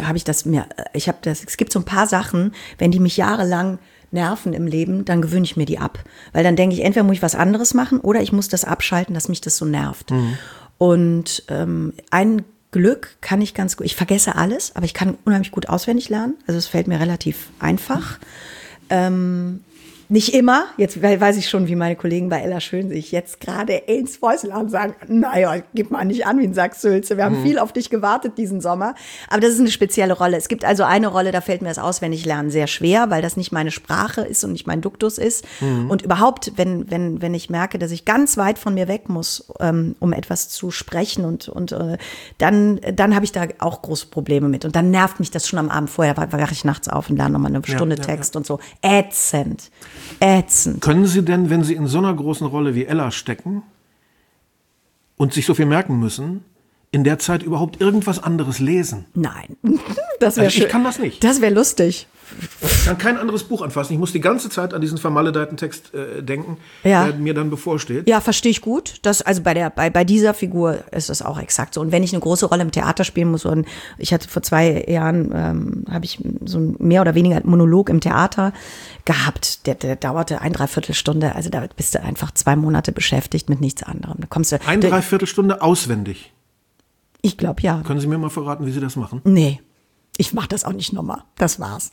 es gibt so ein paar Sachen, wenn die mich jahrelang nerven im Leben, dann gewöhne ich mir die ab. Weil dann denke ich, entweder muss ich was anderes machen oder ich muss das abschalten, dass mich das so nervt. Mhm. Und ein Glück kann ich ganz gut, ich vergesse alles, aber ich kann unheimlich gut auswendig lernen. Also es fällt mir relativ einfach. Nicht immer, jetzt weiß ich schon, wie meine Kollegen bei Ella Schön sich jetzt gerade ins Fäusel und sagen, naja, gib mal nicht an wie ein Sack Sülze, wir haben viel auf dich gewartet diesen Sommer. Aber das ist eine spezielle Rolle. Es gibt also eine Rolle, da fällt mir das Auswendiglernen sehr schwer, weil das nicht meine Sprache ist und nicht mein Duktus ist. Mhm. Und überhaupt, wenn ich merke, dass ich ganz weit von mir weg muss, um etwas zu sprechen und dann habe ich da auch große Probleme mit. Und dann nervt mich das schon am Abend vorher, wache ich nachts auf und lerne nochmal eine Stunde Text und so. Ätzend. Können Sie denn, wenn Sie in so einer großen Rolle wie Ella stecken und sich so viel merken müssen, in der Zeit überhaupt irgendwas anderes lesen? Nein, das wäre schön. Ich kann das nicht. Das wäre lustig. Ich kann kein anderes Buch anfassen. Ich muss die ganze Zeit an diesen vermaledeiten Text denken, der mir dann bevorsteht. Ja, verstehe ich gut. Also bei dieser Figur ist das auch exakt so. Und wenn ich eine große Rolle im Theater spielen muss, und ich hatte vor 2 Jahren, habe ich so ein mehr oder weniger Monolog im Theater gehabt, der dauerte 1/3 Stunde. Also da bist du einfach 2 Monate beschäftigt mit nichts anderem. Da kommst du 1/3 Stunde auswendig? Ich glaube, ja. Können Sie mir mal verraten, wie Sie das machen? Nee. Ich mache das auch nicht nochmal. Das war's.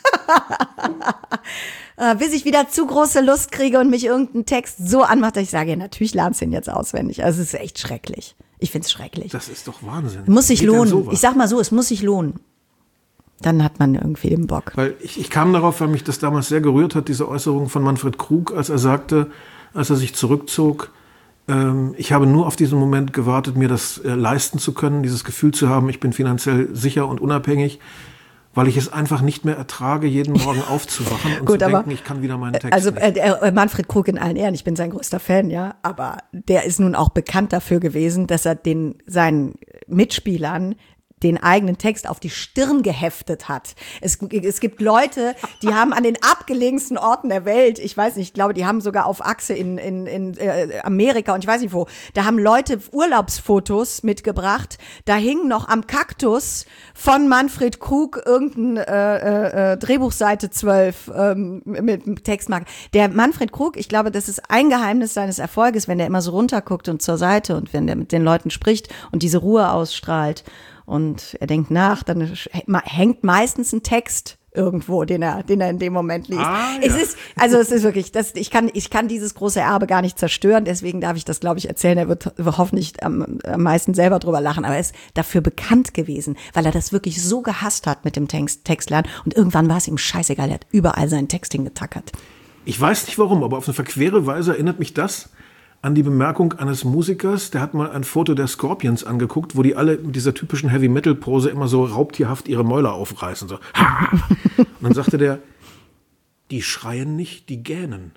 Bis ich wieder zu große Lust kriege und mich irgendein Text so anmacht, dass ich sage, ja, natürlich lernst du ihn jetzt auswendig. Also es ist echt schrecklich. Ich find's schrecklich. Das ist doch Wahnsinn. Muss sich lohnen. Ich sag mal so, es muss sich lohnen. Dann hat man irgendwie den Bock. Weil ich kam darauf, weil mich das damals sehr gerührt hat, diese Äußerung von Manfred Krug, als er sagte, als er sich zurückzog, ich habe nur auf diesen Moment gewartet, mir das leisten zu können, dieses Gefühl zu haben, ich bin finanziell sicher und unabhängig, weil ich es einfach nicht mehr ertrage, jeden Morgen aufzuwachen und gut, zu denken, ich kann wieder meinen Text. Also Manfred Krug in allen Ehren, ich bin sein größter Fan, ja, aber der ist nun auch bekannt dafür gewesen, dass er seinen Mitspielern den eigenen Text auf die Stirn geheftet hat. Es gibt Leute, die haben an den abgelegensten Orten der Welt, ich weiß nicht, ich glaube, die haben sogar auf Achse in Amerika und ich weiß nicht wo, da haben Leute Urlaubsfotos mitgebracht, da hing noch am Kaktus von Manfred Krug irgendein Drehbuchseite 12 mit Textmarke. Der Manfred Krug, ich glaube, das ist ein Geheimnis seines Erfolges, wenn der immer so runterguckt und zur Seite und wenn der mit den Leuten spricht und diese Ruhe ausstrahlt. Und er denkt nach, dann hängt meistens ein Text irgendwo, den er in dem Moment liest. Ja. Es ist wirklich, ich kann dieses große Erbe gar nicht zerstören, deswegen darf ich das, glaube ich, erzählen. Er wird hoffentlich am meisten selber drüber lachen, aber er ist dafür bekannt gewesen, weil er das wirklich so gehasst hat mit dem Textlernen und irgendwann war es ihm scheißegal, er hat überall seinen Text hingetackert. Ich weiß nicht warum, aber auf eine verquere Weise erinnert mich das an die Bemerkung eines Musikers, der hat mal ein Foto der Scorpions angeguckt, wo die alle mit dieser typischen Heavy-Metal-Pose immer so raubtierhaft ihre Mäuler aufreißen. So. Und dann sagte der, die schreien nicht, die gähnen.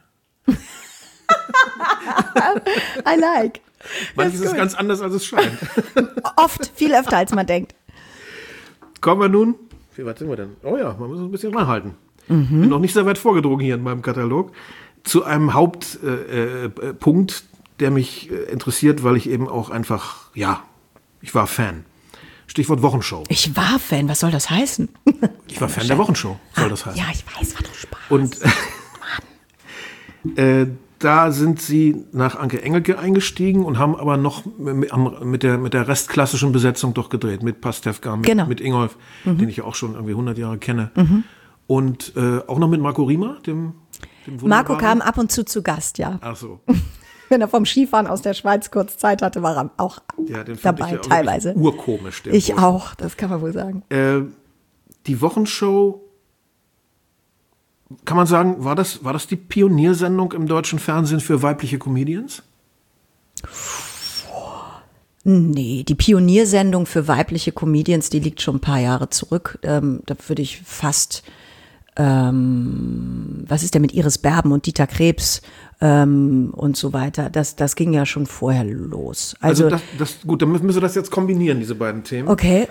I like. Manches ist ganz anders, als es scheint. Oft, viel öfter, als man denkt. Kommen wir nun, wie weit sind wir denn? Oh ja, man muss uns ein bisschen ranhalten. Bin noch nicht sehr weit vorgedrungen hier in meinem Katalog. Zu einem Hauptpunkt, der mich interessiert, weil ich eben auch einfach, ich war Fan. Stichwort Wochenshow. Ich war Fan, was soll das heißen? Ich war Fan der Wochenshow, soll das heißen. Ja, ich weiß, war doch Spaß. Und da sind sie nach Anke Engelke eingestiegen und haben aber noch mit der restklassischen Besetzung doch gedreht. Mit Pastewka, mit Ingolf, den ich ja auch schon irgendwie 100 Jahre kenne. Und auch noch mit Marco Riemer, dem Marco kam ab und zu Gast, ja. Ach so. Wenn er vom Skifahren aus der Schweiz kurz Zeit hatte, war er auch den dabei, ich teilweise. Urkomisch. Ich auch, das kann man wohl sagen. Die Wochenshow, kann man sagen, war das die Pioniersendung im deutschen Fernsehen für weibliche Comedians? Nee, die Pioniersendung für weibliche Comedians, die liegt schon ein paar Jahre zurück. Da würde ich fast... was ist denn mit Iris Berben und Dieter Krebs und so weiter? Das ging ja schon vorher los. Also gut, dann müssen wir das jetzt kombinieren, diese beiden Themen. Okay.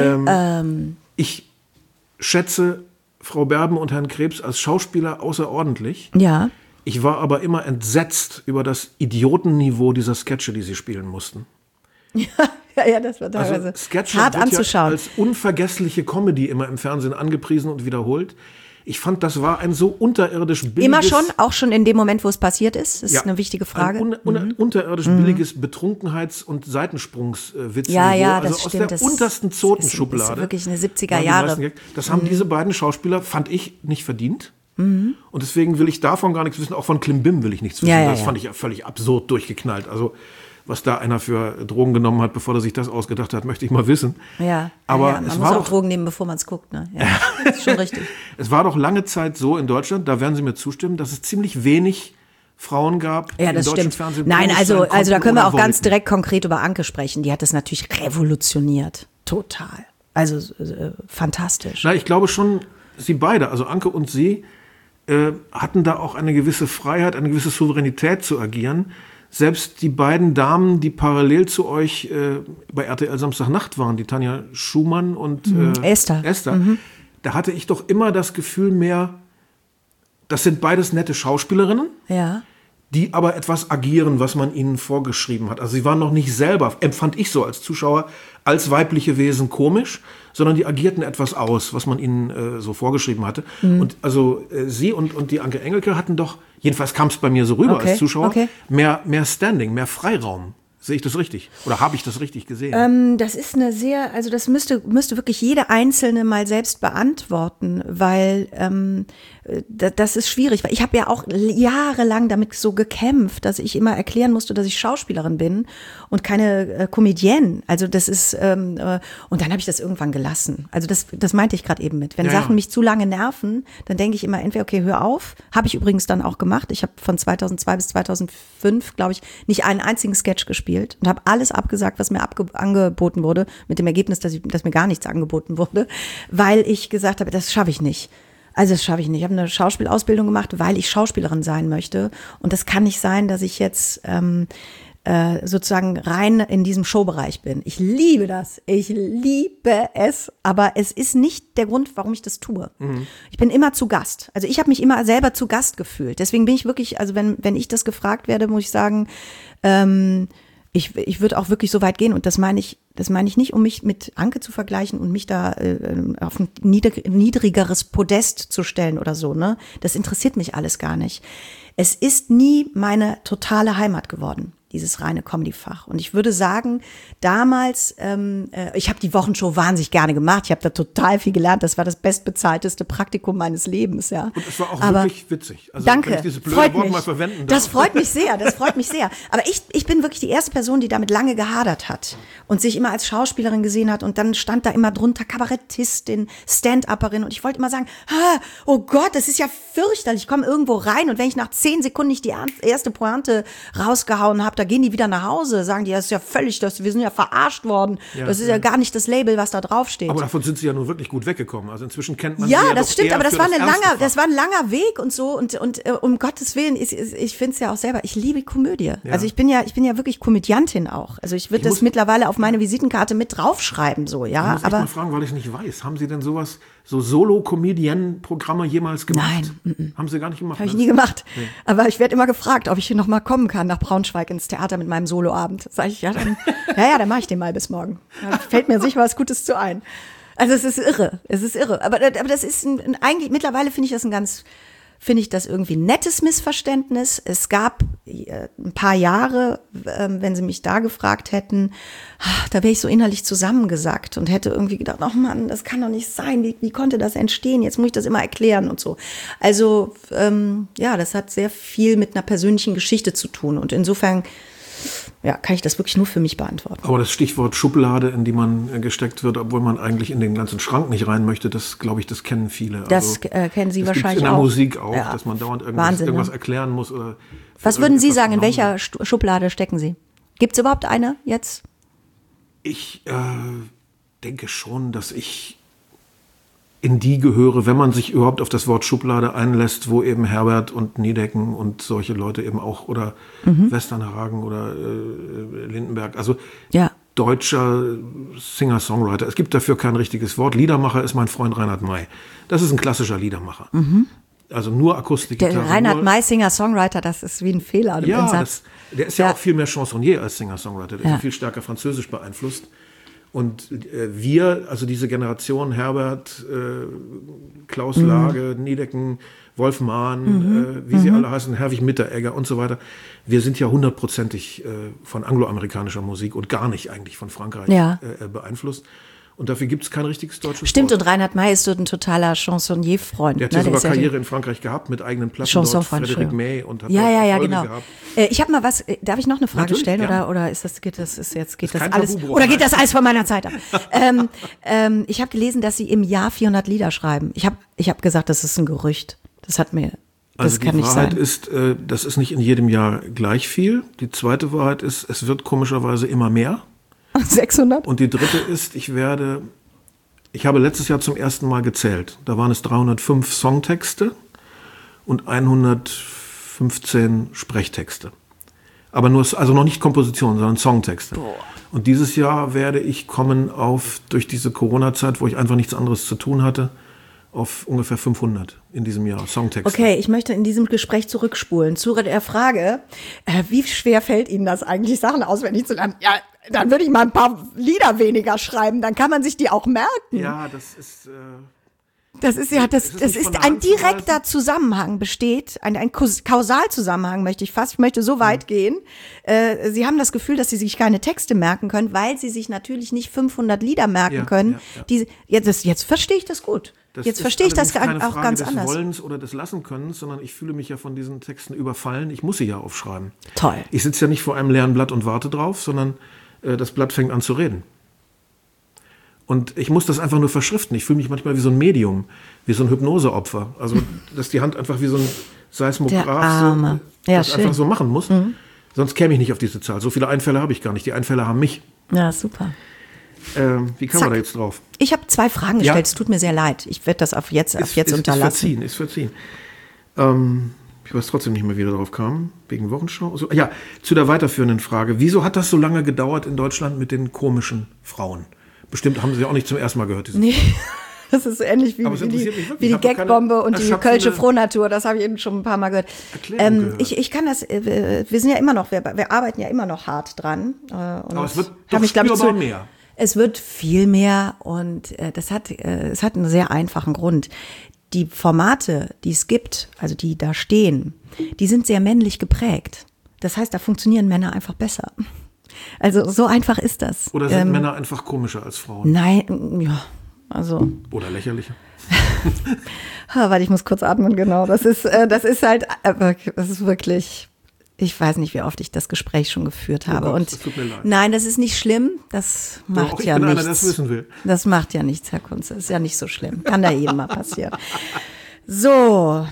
Ich schätze Frau Berben und Herrn Krebs als Schauspieler außerordentlich. Ja. Ich war aber immer entsetzt über das Idiotenniveau dieser Sketche, die sie spielen mussten. Ja, das war teilweise Sketche hart wird anzuschauen. Ja als unvergessliche Comedy immer im Fernsehen angepriesen und wiederholt. Ich fand, das war ein so unterirdisch billiges... Immer schon, auch schon in dem Moment, wo es passiert ist? Das ist eine wichtige Frage. Ein unterirdisch billiges Betrunkenheits- und Seitensprungswitz. Ja, also das stimmt. Aus der untersten Zotenschublade. Das ist wirklich eine 70er Jahre. Das haben diese beiden Schauspieler, fand ich, nicht verdient. Und deswegen will ich davon gar nichts wissen. Auch von Klimbim will ich nichts wissen. Das fand ich ja völlig absurd durchgeknallt. Also was da einer für Drogen genommen hat, bevor er sich das ausgedacht hat, möchte ich mal wissen. Ja, aber man es muss war auch Drogen nehmen, bevor man es guckt. Ne? Ja, das ist schon richtig. Es war doch lange Zeit so in Deutschland, da werden Sie mir zustimmen, dass es ziemlich wenig Frauen gab, die ja, das im deutschen stimmt. Fernsehen Nein, komisch also sein konnten da können wir oder auch ganz wollten. direkt konkret über Anke sprechen. Die hat das natürlich revolutioniert. Total. Also fantastisch. Na, ich glaube schon, Sie beide, also Anke und Sie, hatten da auch eine gewisse Freiheit, eine gewisse Souveränität zu agieren. Selbst die beiden Damen, die parallel zu euch bei RTL Samstagnacht waren, die Tanja Schumann und Esther, da hatte ich doch immer das Gefühl mehr, das sind beides nette Schauspielerinnen, Ja. die aber etwas agieren, was man ihnen vorgeschrieben hat. Also sie waren noch nicht selber, empfand ich so als Zuschauer, als weibliche Wesen komisch, sondern die agierten etwas aus, was man ihnen so vorgeschrieben hatte. Und also sie und die Anke Engelke hatten doch, jedenfalls kam es bei mir so rüber als Zuschauer, mehr Standing, mehr Freiraum. Sehe ich das richtig? Oder habe ich das richtig gesehen? Das ist eine sehr, also das müsste wirklich jede Einzelne mal selbst beantworten, weil das ist schwierig. Weil ich habe ja auch jahrelang damit so gekämpft, dass ich immer erklären musste, dass ich Schauspielerin bin und keine Comedienne. Also das ist, und dann habe ich das irgendwann gelassen. Also das meinte ich gerade eben mit. Wenn Sachen mich zu lange nerven, dann denke ich immer entweder, okay, hör auf. Habe ich übrigens dann auch gemacht. Ich habe von 2002 bis 2005, glaube ich, nicht einen einzigen Sketch gespielt und habe alles abgesagt, was mir angeboten wurde, mit dem Ergebnis, dass mir gar nichts angeboten wurde, weil ich gesagt habe, das schaffe ich nicht. Also das schaffe ich nicht. Ich habe eine Schauspielausbildung gemacht, weil ich Schauspielerin sein möchte. Und das kann nicht sein, dass ich jetzt sozusagen rein in diesem Showbereich bin. Ich liebe das. Ich liebe es. Aber es ist nicht der Grund, warum ich das tue. Ich bin immer zu Gast. Also ich habe mich immer selber zu Gast gefühlt. Deswegen bin ich wirklich, also wenn ich das gefragt werde, muss ich sagen, ich würde auch wirklich so weit gehen, und das meine ich nicht, um mich mit Anke zu vergleichen und mich da auf ein niedrigeres Podest zu stellen oder so, ne? Das interessiert mich alles gar nicht. Es ist nie meine totale Heimat geworden. dieses reine Comedy-Fach. Und ich würde sagen, damals, ich habe die Wochenshow wahnsinnig gerne gemacht. Ich habe da total viel gelernt. Das war das bestbezahlteste Praktikum meines Lebens, ja. Und es war auch Aber wirklich witzig. Also, danke, wenn ich dieses blöde freut Wort mich. mal verwenden darf. Das freut mich sehr, das freut mich sehr. Aber ich bin wirklich die erste Person, die damit lange gehadert hat und sich immer als Schauspielerin gesehen hat. Und dann stand da immer drunter Kabarettistin, Stand-Upperin. Und ich wollte immer sagen, oh Gott, das ist ja fürchterlich. Ich komme irgendwo rein und wenn ich nach 10 Sekunden nicht die erste Pointe rausgehauen habe, da gehen die wieder nach Hause, sagen die, das ist ja völlig, wir sind ja verarscht worden. Ja, das ist ja gar nicht das Label, was da draufsteht. Aber davon sind sie ja nun wirklich gut weggekommen. Also inzwischen kennt man sie ja das doch stimmt, eher aber das für war, ernste das Fach. war ein langer Weg und so und um Gottes Willen, ich finde es ja auch selber, ich liebe Komödie. Ja. Also ich bin ja wirklich Komödiantin auch. Also ich würde das mittlerweile auf meine Visitenkarte mit draufschreiben, so, ja. Ich muss echt mal fragen, weil ich nicht weiß. Haben Sie denn sowas, so Solo-Comedian-Programme jemals gemacht? Nein. Haben Sie gar nicht gemacht? Habe ich ne? nie gemacht. Nee. Aber ich werde immer gefragt, ob ich hier noch mal kommen kann nach Braunschweig ins Theater mit meinem Soloabend. Sag ich, ja, dann mache ich den mal bis morgen. Da fällt mir sicher was Gutes zu ein. Also es ist irre. Aber das ist eigentlich, mittlerweile finde ich das irgendwie ein nettes Missverständnis. Es gab ein paar Jahre, wenn Sie mich da gefragt hätten, da wäre ich so innerlich zusammengesackt und hätte irgendwie gedacht, oh Mann, das kann doch nicht sein, wie konnte das entstehen? Jetzt muss ich das immer erklären und so. Also das hat sehr viel mit einer persönlichen Geschichte zu tun und insofern kann ich das wirklich nur für mich beantworten. Aber das Stichwort Schublade, in die man gesteckt wird, obwohl man eigentlich in den ganzen Schrank nicht rein möchte, das, glaube ich, das kennen viele. Das kennen Sie wahrscheinlich auch. In der Musik auch, ja. dass man dauernd Wahnsinn, irgendwas ne? erklären muss. Oder was würden Sie sagen, in welcher Schublade stecken Sie? Gibt es überhaupt eine jetzt? Ich denke schon, dass ich in die gehöre, wenn man sich überhaupt auf das Wort Schublade einlässt, wo eben Herbert und Niedecken und solche Leute eben auch oder Westernhagen oder Lindenberg, also deutscher Singer-Songwriter. Es gibt dafür kein richtiges Wort. Liedermacher ist mein Freund Reinhard May. Das ist ein klassischer Liedermacher. Also nur Akustikgitarre. Der Reinhard May Singer-Songwriter, das ist wie ein Fehler. Der ist ja auch viel mehr Chansonnier als Singer-Songwriter. Der ist ja viel stärker französisch beeinflusst. Und wir, also diese Generation, Herbert, Klaus Lage, Niedecken, Wolf Mahn, wie sie alle heißen, Herwig Mitteregger und so weiter, wir sind ja 100%ig von angloamerikanischer Musik und gar nicht eigentlich von Frankreich beeinflusst. Und dafür gibt es kein richtiges deutsches Stimmt, Wort. und Reinhard May ist so ein totaler Chansonnier-Freund. Der hat ja sogar Karriere in Frankreich gehabt, mit eigenen Platten dort, Frédéric May, und hat Erfolge genau. gehabt. Ich habe mal was, darf ich noch eine Frage Natürlich, stellen? ja. Oder geht das alles? Tabubruch. Oder geht das alles von meiner Zeit ab? Ich habe gelesen, dass Sie im Jahr 400 Lieder schreiben. Ich hab gesagt, das ist ein Gerücht. Das kann nicht Die Wahrheit sein. ist, das ist nicht in jedem Jahr gleich viel. Die zweite Wahrheit ist, es wird komischerweise immer mehr. 600? Und die dritte ist, ich habe letztes Jahr zum ersten Mal gezählt. Da waren es 305 Songtexte und 115 Sprechtexte. Aber also noch nicht Kompositionen, sondern Songtexte. Boah. Und dieses Jahr werde ich kommen durch diese Corona-Zeit, wo ich einfach nichts anderes zu tun hatte, auf ungefähr 500 in diesem Jahr Songtexte. Okay, ich möchte in diesem Gespräch zurückspulen zu der Frage, wie schwer fällt Ihnen das eigentlich, Sachen auswendig zu lernen? Ja, dann würde ich mal ein paar Lieder weniger schreiben, dann kann man sich die auch merken. Ja, das ist... Das ist ein direkter Zusammenhang besteht, ein Kausalzusammenhang möchte ich so weit gehen. Sie haben das Gefühl, dass Sie sich keine Texte merken können, weil Sie sich natürlich nicht 500 Lieder merken können. Ja. Jetzt verstehe ich das gut. Jetzt verstehe ich das auch ganz anders. Das ist keine Frage des Wollens oder des Lassenkönnens, sondern ich fühle mich ja von diesen Texten überfallen. Ich muss sie ja aufschreiben. Toll. Ich sitze ja nicht vor einem leeren Blatt und warte drauf, sondern das Blatt fängt an zu reden. Und ich muss das einfach nur verschriften. Ich fühle mich manchmal wie so ein Medium, wie so ein Hypnoseopfer. Also, dass die Hand einfach wie so ein Seismograph einfach so machen muss. Sonst käme ich nicht auf diese Zahl. So viele Einfälle habe ich gar nicht. Die Einfälle haben mich. Ja, super. Wie kam man da jetzt drauf? Ich habe 2 Fragen gestellt. Es tut mir sehr leid. Ich werde das auf jetzt unterlassen. Ist verziehen. Ich weiß trotzdem nicht mehr, wie wir darauf kamen. Wegen Wochenschau. So, ja, zu der weiterführenden Frage. Wieso hat das so lange gedauert in Deutschland mit den komischen Frauen? Bestimmt haben Sie auch nicht zum ersten Mal gehört. Nee, das ist so ähnlich wie die Gagbombe und die Kölsche Frohnatur. Das habe ich eben schon ein paar Mal gehört. Ich kann das, wir sind ja immer noch, wir arbeiten ja immer noch hart dran. Aber es wird doch spürbar mehr. Es wird viel mehr und es hat einen sehr einfachen Grund. Die Formate, die es gibt, also die da stehen, die sind sehr männlich geprägt. Das heißt, da funktionieren Männer einfach besser. Also so einfach ist das. Oder sind Männer einfach komischer als Frauen? Nein, ja, also. Oder lächerlicher? Warte, ich muss kurz atmen, genau. Das ist wirklich, ich weiß nicht, wie oft ich das Gespräch schon geführt habe. Gott, und das tut mir leid. nein, das ist nicht schlimm. Das macht Doch, ich ja bin nichts. einer, der es wissen will. Das macht ja nichts, Herr Kunze. Ist ja nicht so schlimm. Kann da jedem mal passieren. So,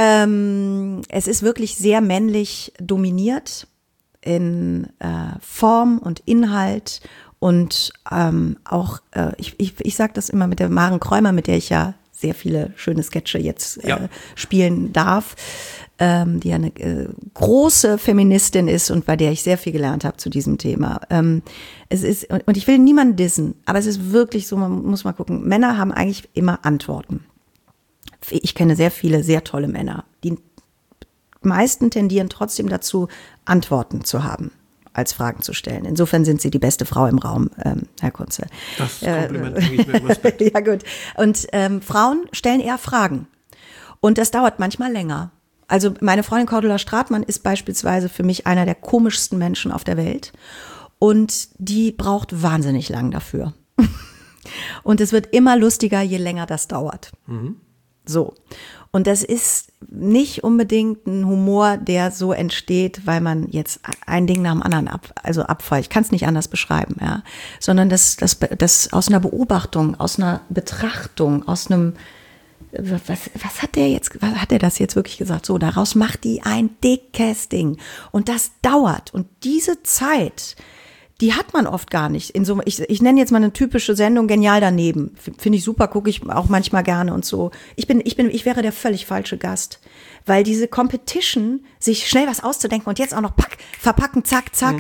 es ist wirklich sehr männlich dominiert in Form und Inhalt und auch, ich sage das immer mit der Maren Kräumer, mit der ich ja sehr viele schöne Sketche jetzt spielen darf, die ja eine große Feministin ist und bei der ich sehr viel gelernt habe zu diesem Thema. Es ist, und ich will niemanden dissen, aber es ist wirklich so, man muss mal gucken, Männer haben eigentlich immer Antworten. Ich kenne sehr viele sehr tolle Männer. Die meisten tendieren trotzdem dazu, Antworten zu haben, als Fragen zu stellen. Insofern sind Sie die beste Frau im Raum, Herr Kunze. Das Kompliment bringe ich mit Respekt. Ja gut. Und Frauen stellen eher Fragen. Und das dauert manchmal länger. Also meine Freundin Cordula Stratmann ist beispielsweise für mich einer der komischsten Menschen auf der Welt. Und die braucht wahnsinnig lang dafür. Und es wird immer lustiger, je länger das dauert. Mhm. So. Und das ist nicht unbedingt ein Humor, der so entsteht, weil man jetzt ein Ding nach dem anderen abfällt. Ich kann es nicht anders beschreiben, ja. Sondern das aus einer Beobachtung, aus einer Betrachtung, aus einem, was hat er das jetzt wirklich gesagt? So, daraus macht die ein dickes Ding. Und das dauert. Und diese Zeit, die hat man oft gar nicht. Ich nenne jetzt mal eine typische Sendung Genial daneben. Finde ich super, gucke ich auch manchmal gerne und so. Ich wäre der völlig falsche Gast. Weil diese Competition, sich schnell was auszudenken und jetzt auch noch verpacken, zack, zack.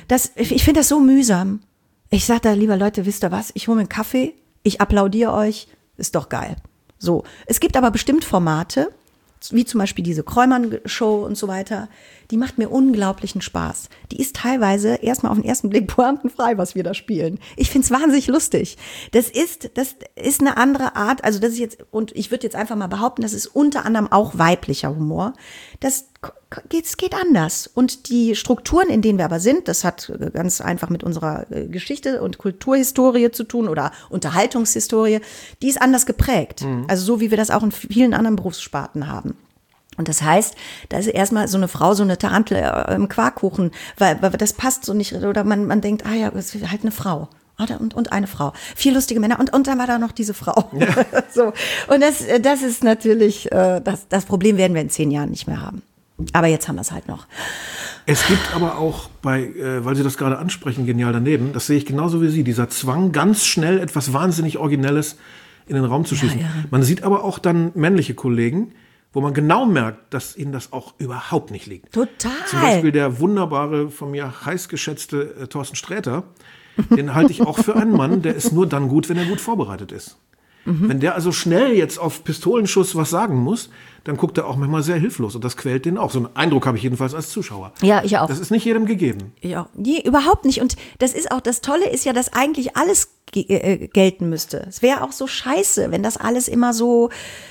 Ich finde das so mühsam. Ich sage da lieber, Leute, wisst ihr was? Ich hole mir einen Kaffee, ich applaudiere euch, ist doch geil. So. Es gibt aber bestimmt Formate, wie zum Beispiel diese Kräumann-Show und so weiter, die macht mir unglaublichen Spaß. Die ist teilweise erstmal auf den ersten Blick pointenfrei, was wir da spielen. Ich find's wahnsinnig lustig. Das ist eine andere Art, also das ist jetzt, und ich würde jetzt einfach mal behaupten, das ist unter anderem auch weiblicher Humor. Das geht anders. Und die Strukturen, in denen wir aber sind, das hat ganz einfach mit unserer Geschichte und Kulturhistorie zu tun oder Unterhaltungshistorie, die ist anders geprägt. Also so, wie wir das auch in vielen anderen Berufssparten haben. Und das heißt, da ist erstmal so eine Frau, so eine Tarantel im Quarkkuchen, weil das passt so nicht, oder man denkt, ja, das ist halt eine Frau. Und eine Frau. 4 lustige Männer und dann war da noch diese Frau. Ja. So. Und das ist natürlich, das Problem werden wir in 10 Jahren nicht mehr haben. Aber jetzt haben wir es halt noch. Es gibt aber auch weil Sie das gerade ansprechen, Genial daneben, das sehe ich genauso wie Sie, dieser Zwang, ganz schnell etwas wahnsinnig Originelles in den Raum zu schießen. Ja. Man sieht aber auch dann männliche Kollegen, wo man genau merkt, dass ihnen das auch überhaupt nicht liegt. Total. Zum Beispiel der wunderbare, von mir heiß geschätzte Thorsten Sträter, den halte ich auch für einen Mann, der ist nur dann gut, wenn er gut vorbereitet ist. Wenn der also schnell jetzt auf Pistolenschuss was sagen muss, dann guckt er auch manchmal sehr hilflos und das quält den auch. So einen Eindruck habe ich jedenfalls als Zuschauer. Ja, ich auch. Das ist nicht jedem gegeben. Ja, nee, überhaupt nicht. Und das ist auch, das Tolle ist ja, dass eigentlich alles gelten müsste. Es wäre auch so scheiße, wenn das alles immer so...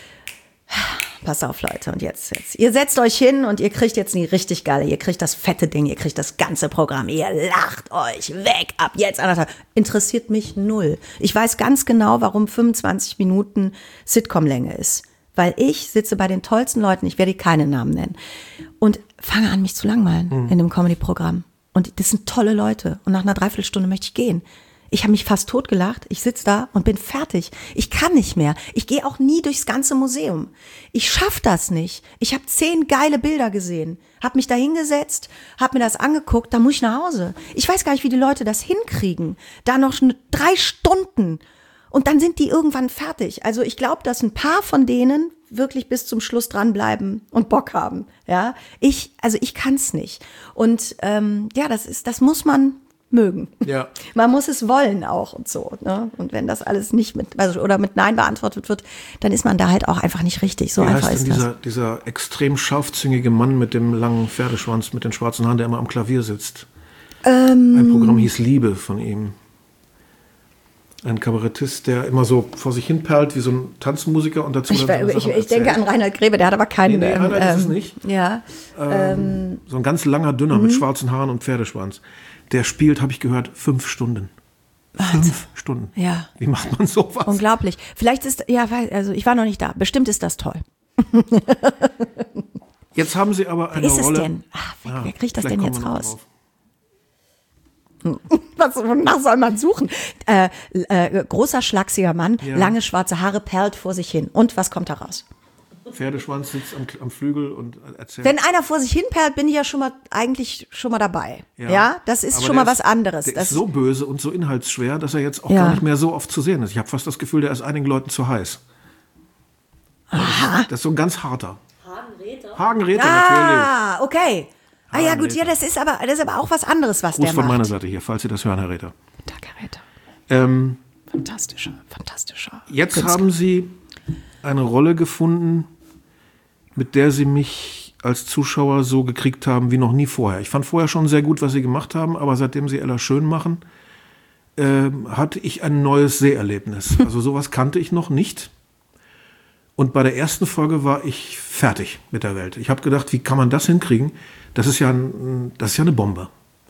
Pass auf, Leute, und jetzt. Ihr setzt euch hin und ihr kriegt jetzt die richtig geile, ihr kriegt das fette Ding, ihr kriegt das ganze Programm, ihr lacht euch weg, ab jetzt 1,5. Interessiert mich 0. Ich weiß ganz genau, warum 25 Minuten Sitcom-Länge ist. Weil ich sitze bei den tollsten Leuten, ich werde keine Namen nennen, und fange an, mich zu langweilen in dem Comedy-Programm. Und das sind tolle Leute. Und nach einer Dreiviertelstunde möchte ich gehen. Ich habe mich fast totgelacht. Ich sitze da und bin fertig. Ich kann nicht mehr. Ich gehe auch nie durchs ganze Museum. Ich schaffe das nicht. Ich habe 10 geile Bilder gesehen, habe mich da hingesetzt, habe mir das angeguckt, da muss ich nach Hause. Ich weiß gar nicht, wie die Leute das hinkriegen. Da noch 3 Stunden und dann sind die irgendwann fertig. Also ich glaube, dass ein paar von denen wirklich bis zum Schluss dranbleiben und Bock haben. Ja, ich kann es nicht. Und das muss man mögen. Ja. Man muss es wollen auch und so. Ne? Und wenn das alles nicht mit Nein beantwortet wird, dann ist man da halt auch einfach nicht richtig. So einfach ist das. Dieser extrem scharfzüngige Mann mit dem langen Pferdeschwanz, mit den schwarzen Haaren, der immer am Klavier sitzt. Ein Programm hieß Liebe von ihm. Ein Kabarettist, der immer so vor sich hin perlt wie so ein Tanzmusiker und dazu Ich denke an Reinhard Grebe, der hat aber keinen. Nee, Reinhard ist es nicht. Ja. So ein ganz langer Dünner mit schwarzen Haaren und Pferdeschwanz. Der spielt, habe ich gehört, 5 Stunden. 5 Stunden. Ja. Wie macht man sowas? Unglaublich. Vielleicht ist, also ich war noch nicht da. Bestimmt ist das toll. Jetzt haben Sie aber eine Wer ist es Rolle. denn? Wer kriegt das vielleicht denn kommen jetzt wir noch raus? drauf. Wonach soll man suchen? Großer, schlachsiger Mann, Ja. lange schwarze Haare, perlt vor sich hin. Und was kommt da raus? Pferdeschwanz sitzt am Flügel und erzählt. Wenn einer vor sich hin perlt, bin ich ja eigentlich schon mal dabei. Ja, das ist Aber schon der mal was anderes. Der Das ist so böse und so inhaltsschwer, dass er jetzt auch Ja. gar nicht mehr so oft zu sehen ist. Ich habe fast das Gefühl, der ist einigen Leuten zu heiß. Das ist so ein ganz harter. Hagenräther, natürlich. Ah, okay. Ah ja, gut, Hagenräther. ja, das ist aber auch was anderes, was Gruß der von macht. meiner Seite hier, falls Sie das hören, Herr Räther. Tag, Herr Räther. Fantastischer. Jetzt Künstler. haben Sie eine Rolle gefunden, mit der Sie mich als Zuschauer so gekriegt haben wie noch nie vorher. Ich fand vorher schon sehr gut, was Sie gemacht haben, aber seitdem Sie Ella schön machen, hatte ich ein neues Seherlebnis. Also sowas kannte ich noch nicht. Und bei der ersten Folge war ich fertig mit der Welt. Ich habe gedacht, wie kann man das hinkriegen? Das ist ja eine Bombe.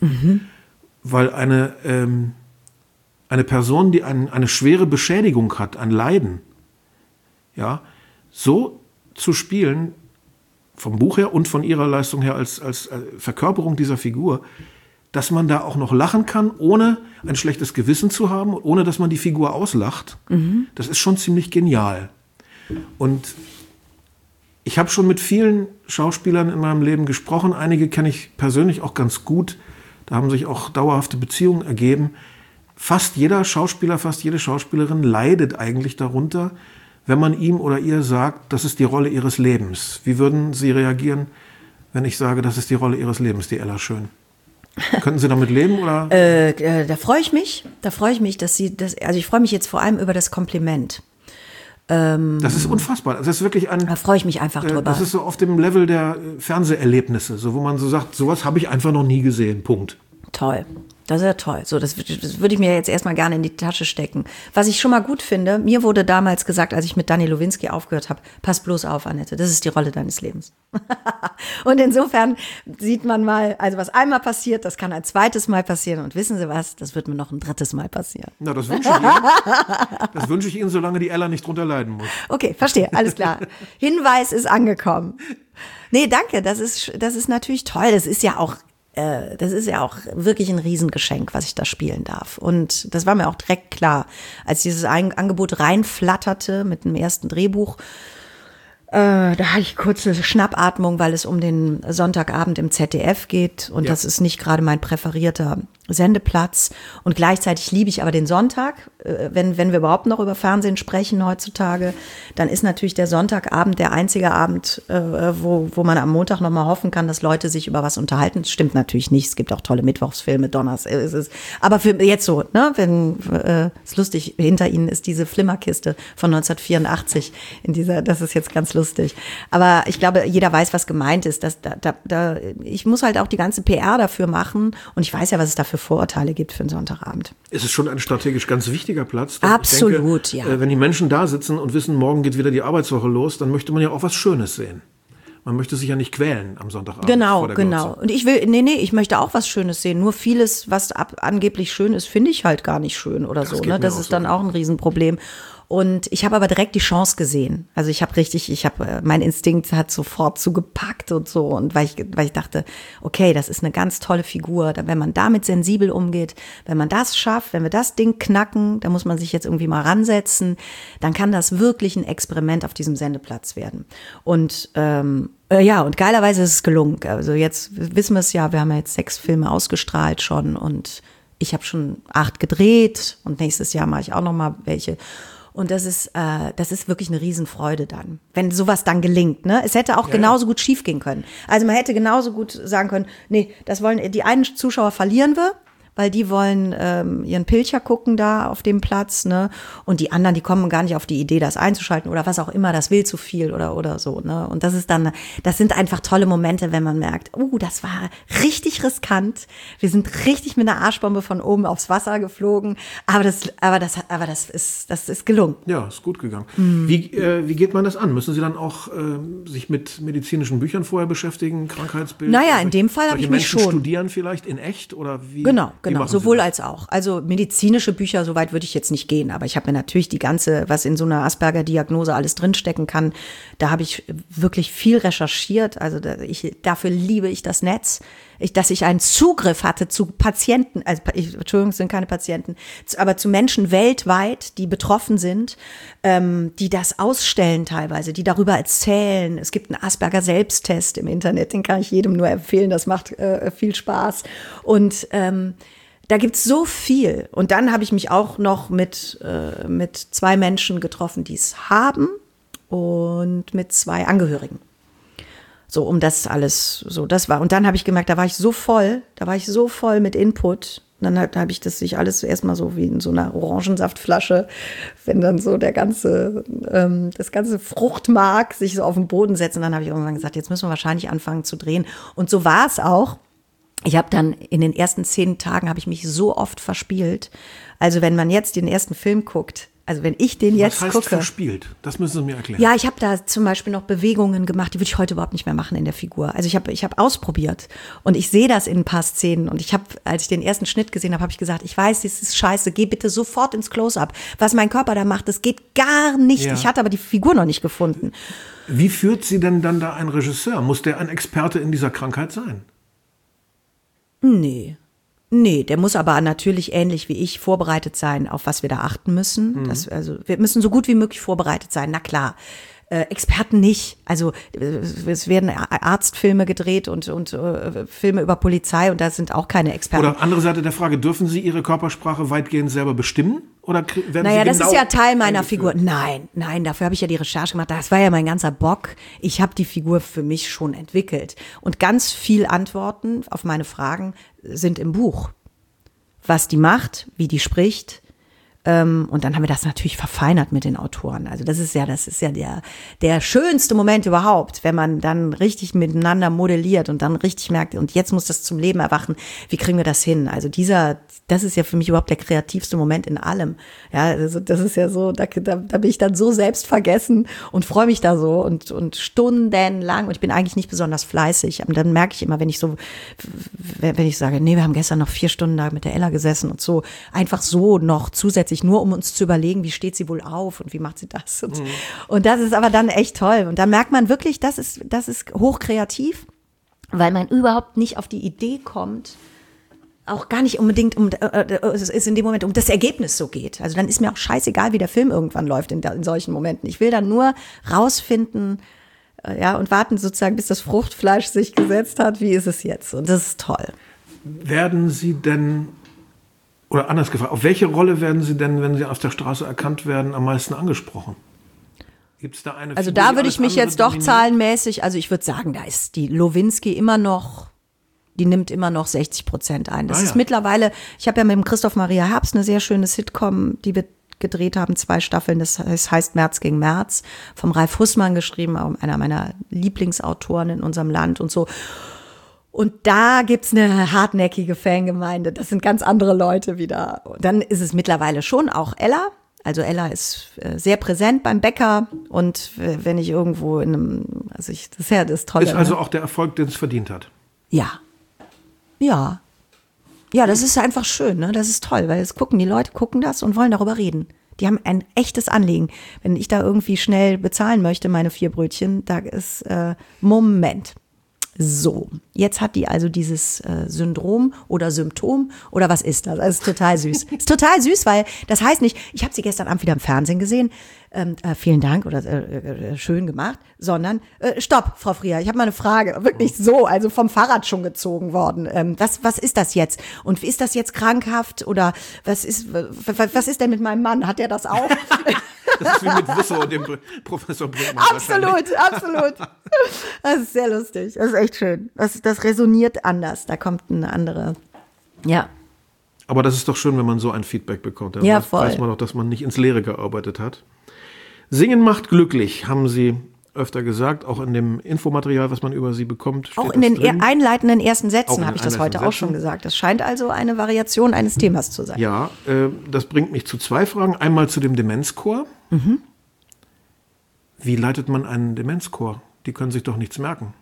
Weil eine Person, die eine schwere Beschädigung hat, ein Leiden, ja, so zu spielen, vom Buch her und von ihrer Leistung her als Verkörperung dieser Figur, dass man da auch noch lachen kann, ohne ein schlechtes Gewissen zu haben, ohne dass man die Figur auslacht, das ist schon ziemlich genial. Und ich habe schon mit vielen Schauspielern in meinem Leben gesprochen. Einige kenne ich persönlich auch ganz gut. Da haben sich auch dauerhafte Beziehungen ergeben. Fast jeder Schauspieler, fast jede Schauspielerin leidet eigentlich darunter, wenn man ihm oder ihr sagt, das ist die Rolle ihres Lebens. Wie würden Sie reagieren, wenn ich sage, das ist die Rolle Ihres Lebens, die Ella Schön? Könnten Sie damit leben oder? Da freue ich mich, dass Sie das. Also ich freue mich jetzt vor allem über das Kompliment. Das ist unfassbar. Das ist wirklich Da freue ich mich einfach drüber. das ist so auf dem Level der Fernseherlebnisse, so wo man so sagt, sowas habe ich einfach noch nie gesehen. Punkt. Toll. Das ist ja toll. So, das würde ich mir jetzt erstmal gerne in die Tasche stecken. Was ich schon mal gut finde, mir wurde damals gesagt, als ich mit Dani Lowinski aufgehört habe, pass bloß auf, Annette, das ist die Rolle deines Lebens. Und insofern sieht man mal, also was einmal passiert, das kann ein zweites Mal passieren. Und wissen Sie was, das wird mir noch ein drittes Mal passieren. Na, das wünsche ich Ihnen. Das wünsche ich Ihnen, solange die Ella nicht drunter leiden muss. Okay, verstehe, alles klar. Hinweis ist angekommen. Nee, danke, das ist natürlich toll. Das ist ja auch wirklich ein Riesengeschenk, was ich da spielen darf. Und das war mir auch direkt klar, als dieses Angebot reinflatterte mit dem ersten Drehbuch. Da hatte ich kurze Schnappatmung, weil es um den Sonntagabend im ZDF geht. Und das ist nicht gerade mein präferierter Sendeplatz. Und gleichzeitig liebe ich aber den Sonntag. Wenn wir überhaupt noch über Fernsehen sprechen heutzutage, dann ist natürlich der Sonntagabend der einzige Abend, wo man am Montag noch mal hoffen kann, dass Leute sich über was unterhalten. Das stimmt natürlich nicht. Es gibt auch tolle Mittwochsfilme, aber für jetzt so, ne, ist lustig, hinter Ihnen ist diese Flimmerkiste von 1984 das ist jetzt ganz lustig. Aber ich glaube, jeder weiß, was gemeint ist. Ich muss halt auch die ganze PR dafür machen. Und ich weiß ja, was es da für Vorurteile gibt für einen Sonntagabend. Es ist schon ein strategisch ganz wichtiger Platz. Absolut, ich denke, ja. Wenn die Menschen da sitzen und wissen, morgen geht wieder die Arbeitswoche los, dann möchte man ja auch was Schönes sehen. Man möchte sich ja nicht quälen am Sonntagabend. Genau. Und ich möchte auch was Schönes sehen. Nur vieles, was angeblich schön ist, finde ich halt gar nicht schön oder so. Ne? Das ist dann auch ein Riesenproblem. Und ich habe aber direkt die Chance gesehen. Also mein Instinkt hat sofort zugepackt und so. Und weil ich dachte, okay, das ist eine ganz tolle Figur. Wenn man damit sensibel umgeht, wenn man das schafft, wenn wir das Ding knacken, da muss man sich jetzt irgendwie mal ransetzen, dann kann das wirklich ein Experiment auf diesem Sendeplatz werden. Und und geilerweise ist es gelungen. Also jetzt wissen wir es ja, wir haben ja jetzt 6 Filme ausgestrahlt schon und ich habe schon 8 gedreht und nächstes Jahr mache ich auch noch mal welche. Und das ist wirklich eine Riesenfreude dann, wenn sowas dann gelingt. Ne? Es hätte auch genauso gut schief gehen können. Also man hätte genauso gut sagen können, nee, die einen Zuschauer verlieren wir, weil die wollen ihren Pilcher gucken da auf dem Platz, ne? Und die anderen, die kommen gar nicht auf die Idee, das einzuschalten oder was auch immer, das will zu viel oder so, ne? Und das sind einfach tolle Momente, wenn man merkt, das war richtig riskant. Wir sind richtig mit einer Arschbombe von oben aufs Wasser geflogen, aber das ist gelungen. Ja, ist gut gegangen. Wie geht man das an? Müssen Sie dann auch sich mit medizinischen Büchern vorher beschäftigen, Krankheitsbilder? Naja, in dem Fall habe ich mich Menschen schon. Studieren vielleicht in echt oder wie? Genau, wie machen Sie sowohl das? als auch. Also medizinische Bücher, so weit würde ich jetzt nicht gehen, aber ich habe mir natürlich die ganze, was in so einer Asperger-Diagnose alles drinstecken kann, da habe ich wirklich viel recherchiert. Also dafür liebe ich das Netz, dass ich einen Zugriff hatte zu Patienten, Entschuldigung, es sind keine Patienten, aber zu Menschen weltweit, die betroffen sind, die das ausstellen teilweise, die darüber erzählen. Es gibt einen Asperger-Selbsttest im Internet, den kann ich jedem nur empfehlen, das macht viel Spaß. Und da gibt's so viel. Und dann habe ich mich auch noch mit 2 Menschen getroffen, die es haben und mit 2 Angehörigen. So, um das alles, so, das war. Und dann habe ich gemerkt, da war ich so voll mit Input. Und dann habe ich sich alles erstmal so wie in so einer Orangensaftflasche, wenn dann so das ganze Fruchtmark sich so auf den Boden setzt. Und dann habe ich irgendwann gesagt, jetzt müssen wir wahrscheinlich anfangen zu drehen. Und so war es auch. Ich habe dann in den ersten 10 Tagen habe ich mich so oft verspielt. Also wenn man jetzt den ersten Film guckt, also wenn ich den jetzt gucke. Was heißt verspielt? Das müssen Sie mir erklären. Ja, ich habe da zum Beispiel noch Bewegungen gemacht, die würde ich heute überhaupt nicht mehr machen in der Figur. Also ich hab ausprobiert und ich sehe das in ein paar Szenen. Und als ich den ersten Schnitt gesehen habe, habe ich gesagt, ich weiß, das ist scheiße, geh bitte sofort ins Close-Up. Was mein Körper da macht, das geht gar nicht. Ja. Ich hatte aber die Figur noch nicht gefunden. Wie führt Sie denn dann da ein Regisseur? Muss der ein Experte in dieser Krankheit sein? Nee, der muss aber natürlich ähnlich wie ich vorbereitet sein, auf was wir da achten müssen. Wir müssen so gut wie möglich vorbereitet sein, na klar. Experten nicht. Also es werden Arztfilme gedreht und Filme über Polizei und da sind auch keine Experten. Oder andere Seite der Frage, dürfen Sie Ihre Körpersprache weitgehend selber bestimmen? Oder werden naja, Sie das ist ja Teil meiner eingeführt? Figur. Nein, dafür habe ich ja die Recherche gemacht. Das war ja mein ganzer Bock. Ich habe die Figur für mich schon entwickelt. Und ganz viel Antworten auf meine Fragen sind im Buch. Was die macht, wie die spricht. Und dann haben wir das natürlich verfeinert mit den Autoren. Also das ist ja der schönste Moment überhaupt, wenn man dann richtig miteinander modelliert und dann richtig merkt, und jetzt muss das zum Leben erwachen. Wie kriegen wir das hin? Also das ist ja für mich überhaupt der kreativste Moment in allem. Ja, also das ist ja so, da bin ich dann so selbstvergessen und freue mich da so und stundenlang, und ich bin eigentlich nicht besonders fleißig. Aber dann merke ich immer, wenn ich sage, nee, wir haben gestern noch 4 Stunden da mit der Ella gesessen und so, einfach so noch zusätzlich, nur um uns zu überlegen, wie steht sie wohl auf und wie macht sie das. Und das ist aber dann echt toll. Und da merkt man wirklich, das ist hochkreativ, weil man überhaupt nicht auf die Idee kommt, auch gar nicht unbedingt es ist in dem Moment um das Ergebnis so geht. Also dann ist mir auch scheißegal, wie der Film irgendwann läuft in solchen Momenten. Ich will dann nur rausfinden, und warten sozusagen, bis das Fruchtfleisch sich gesetzt hat. Wie ist es jetzt? Und das ist toll. Werden Sie denn, oder anders gefragt, auf welche Rolle werden Sie denn, wenn Sie auf der Straße erkannt werden, am meisten angesprochen? Gibt's da eine Also Figur, da die würde ich alles mich andere jetzt doch dominiert? zahlenmäßig, also ich würde sagen, da ist die Lowinski immer noch, die nimmt immer noch 60% ein. Das ist mittlerweile, ich habe ja mit dem Christoph Maria Herbst eine sehr schöne Sitcom, die wir gedreht haben, 2 Staffeln, das heißt März gegen März, vom Ralf Hussmann geschrieben, einer meiner Lieblingsautoren in unserem Land und so. Und da gibt's eine hartnäckige Fangemeinde. Das sind ganz andere Leute wieder. Und dann ist es mittlerweile schon auch Ella. Also Ella ist sehr präsent beim Bäcker. Und wenn ich irgendwo in einem, das ist ja das Tolle. Ist also auch der Erfolg, den es verdient hat. Ja. Ja, das ist einfach schön, ne? Das ist toll, weil die Leute gucken das und wollen darüber reden. Die haben ein echtes Anliegen. Wenn ich da irgendwie schnell bezahlen möchte, meine 4 Brötchen, da ist Moment. So, jetzt hat die also dieses Syndrom oder Symptom oder was ist das? Das ist total süß. Ist total süß, weil das heißt nicht, ich habe sie gestern Abend wieder im Fernsehen gesehen, vielen Dank oder schön gemacht, sondern stopp, Frau Frier, ich habe mal eine Frage, wirklich so, also vom Fahrrad schon gezogen worden. Was ist das jetzt? Und ist das jetzt krankhaft oder was ist denn mit meinem Mann? Hat der das auch? Das ist wie mit Wisso und dem Professor Brinkmann. Absolut. Das ist sehr lustig. Das ist echt schön. Das resoniert anders. Da kommt eine andere. Ja. Aber das ist doch schön, wenn man so ein Feedback bekommt. Dann weiß man doch, dass man nicht ins Leere gearbeitet hat. Singen macht glücklich, haben Sie öfter gesagt, auch in dem Infomaterial, was man über Sie bekommt. Auch in den einleitenden ersten Sätzen habe ich das heute auch schon gesagt. Das scheint also eine Variation eines Themas zu sein. Ja, das bringt mich zu 2 Fragen. Einmal zu dem Demenzchor. Wie leitet man einen Demenzchor? Die können sich doch nichts merken.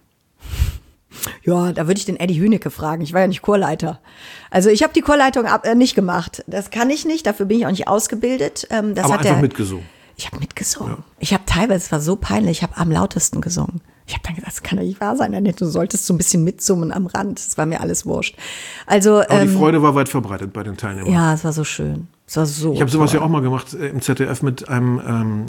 Ja, da würde ich den Eddie Hünecke fragen. Ich war ja nicht Chorleiter. Also ich habe die Chorleitung nicht gemacht. Das kann ich nicht, dafür bin ich auch nicht ausgebildet. Das aber hat einfach mitgesungen. Ich habe mitgesungen. Ja. Ich habe teilweise, es war so peinlich, ich habe am lautesten gesungen. Ich habe dann gesagt, das kann doch nicht wahr sein, Annette, du solltest so ein bisschen mitsummen am Rand. Das war mir alles wurscht. Also, aber die Freude war weit verbreitet bei den Teilnehmern. Ja, es war so schön. Es war so Ich habe sowas toll. ja auch mal gemacht im ZDF mit einem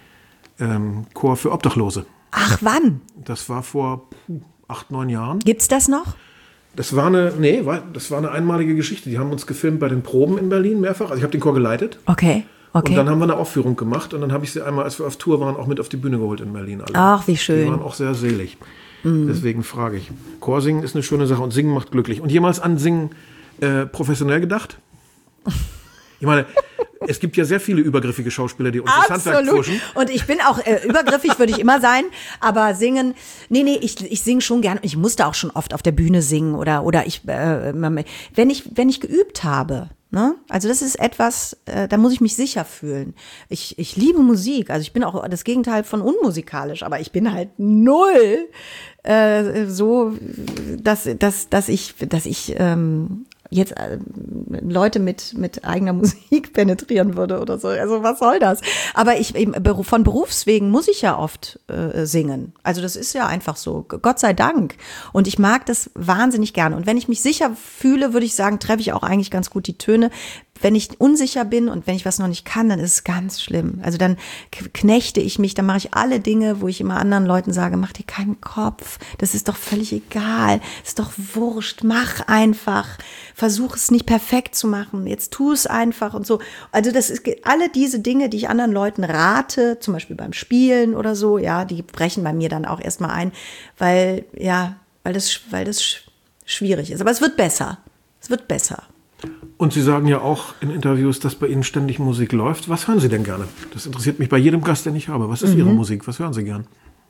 Chor für Obdachlose. Ach, wann? Das war vor 8, 9 Jahren. Gibt's das noch? Das war eine einmalige Geschichte. Die haben uns gefilmt bei den Proben in Berlin mehrfach. Also ich habe den Chor geleitet. Okay. Und dann haben wir eine Aufführung gemacht und dann habe ich sie einmal, als wir auf Tour waren, auch mit auf die Bühne geholt in Berlin. Alle. Ach, wie schön. Die waren auch sehr selig. Deswegen frage ich. Chorsingen ist eine schöne Sache und Singen macht glücklich. Und jemals an Singen professionell gedacht? Ich meine, es gibt ja sehr viele übergriffige Schauspieler, die uns das Handwerk pfuschen. Und ich bin auch übergriffig, würde ich immer sein. Aber singen, nee, ich singe schon gern. Ich musste auch schon oft auf der Bühne singen oder ich, wenn ich geübt habe. Ne? Also das ist etwas, da muss ich mich sicher fühlen. Ich liebe Musik, also ich bin auch das Gegenteil von unmusikalisch, aber ich bin halt null so, dass ich jetzt Leute mit eigener Musik penetrieren würde oder so. Also was soll das? Aber von Berufswegen muss ich ja oft singen. Also das ist ja einfach so. Gott sei Dank. Und ich mag das wahnsinnig gerne. Und wenn ich mich sicher fühle, würde ich sagen, treffe ich auch eigentlich ganz gut die Töne. Wenn ich unsicher bin und wenn ich was noch nicht kann, dann ist es ganz schlimm. Also dann knechte ich mich, dann mache ich alle Dinge, wo ich immer anderen Leuten sage, mach dir keinen Kopf, das ist doch völlig egal, ist doch wurscht, mach einfach, versuch es nicht perfekt zu machen, jetzt tu es einfach und so. Also das ist alle diese Dinge, die ich anderen Leuten rate, zum Beispiel beim Spielen oder so, ja, die brechen bei mir dann auch erstmal ein, weil das schwierig ist. Aber es wird besser. Es wird besser. Und Sie sagen ja auch in Interviews, dass bei Ihnen ständig Musik läuft. Was hören Sie denn gerne? Das interessiert mich bei jedem Gast, den ich habe. Was ist Ihre Musik? Was hören Sie gern?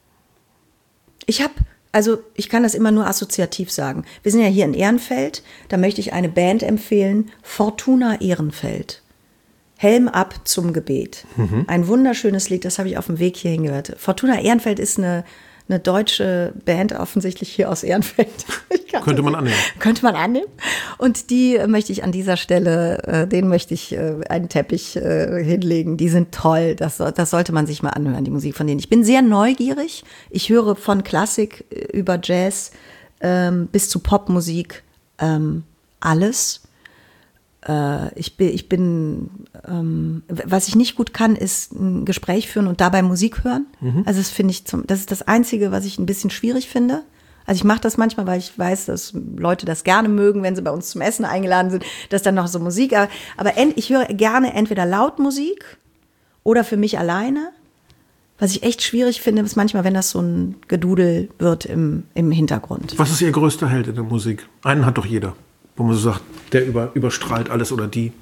Ich kann das immer nur assoziativ sagen. Wir sind ja hier in Ehrenfeld. Da möchte ich eine Band empfehlen. Fortuna Ehrenfeld. Helm ab zum Gebet. Ein wunderschönes Lied, das habe ich auf dem Weg hierhin gehört. Fortuna Ehrenfeld ist eine deutsche Band, offensichtlich hier aus Ehrenfeld. Könnte man annehmen. Könnte man annehmen. Und die möchte ich an dieser Stelle, denen möchte ich einen Teppich hinlegen. Die sind toll. Das sollte man sich mal anhören, die Musik von denen. Ich bin sehr neugierig. Ich höre von Klassik über Jazz bis zu Popmusik alles. Ich bin, was ich nicht gut kann, ist ein Gespräch führen und dabei Musik hören. Also das ist das Einzige, was ich ein bisschen schwierig finde. Also ich mache das manchmal, weil ich weiß, dass Leute das gerne mögen, wenn sie bei uns zum Essen eingeladen sind, dass dann noch so Musik, aber ich höre gerne entweder Lautmusik oder für mich alleine. Was ich echt schwierig finde, ist manchmal, wenn das so ein Gedudel wird im Hintergrund. Was ist Ihr größter Held in der Musik? Einen hat doch jeder, wo man so sagt, der überstrahlt alles oder die.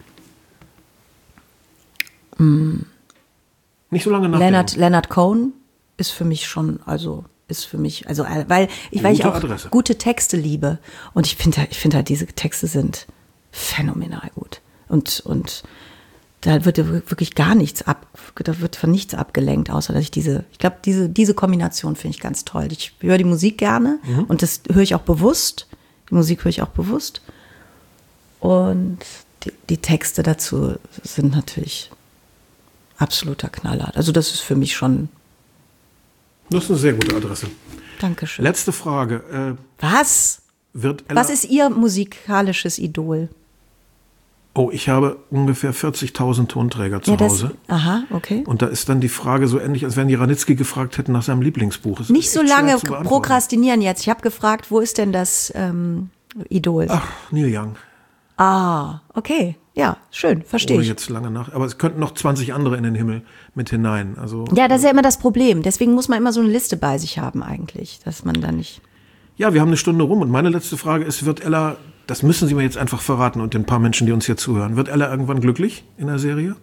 Nicht so lange nachdenken. Leonard Cohen ist für mich schon, weil ich auch Adresse. Gute Texte liebe. Und ich finde halt, diese Texte sind phänomenal gut. Und da wird wirklich da wird von nichts abgelenkt, außer dass diese Kombination finde ich ganz toll. Ich höre die Musik gerne und das höre ich auch bewusst. Die Musik höre ich auch bewusst. Und die Texte dazu sind natürlich absoluter Knaller. Also das ist für mich schon. Das ist eine sehr gute Adresse. Dankeschön. Letzte Frage. Was? Was ist Ihr musikalisches Idol? Oh, ich habe ungefähr 40.000 Tonträger zu Hause. Aha, okay. Und da ist dann die Frage so ähnlich, als wenn die Ranitzky gefragt hätten nach seinem Lieblingsbuch. Das nicht so lange prokrastinieren jetzt. Ich habe gefragt, wo ist denn das Idol? Ach, Neil Young. Ah, okay. Ja, schön, verstehe ich. Jetzt lange nach. Aber es könnten noch 20 andere in den Himmel mit hinein. Also, ja, das ist ja immer das Problem. Deswegen muss man immer so eine Liste bei sich haben eigentlich, dass man da nicht. Ja, wir haben eine Stunde rum und meine letzte Frage ist, wird Ella Das müssen Sie mir jetzt einfach verraten und den paar Menschen, die uns hier zuhören. Wird Ella irgendwann glücklich in der Serie?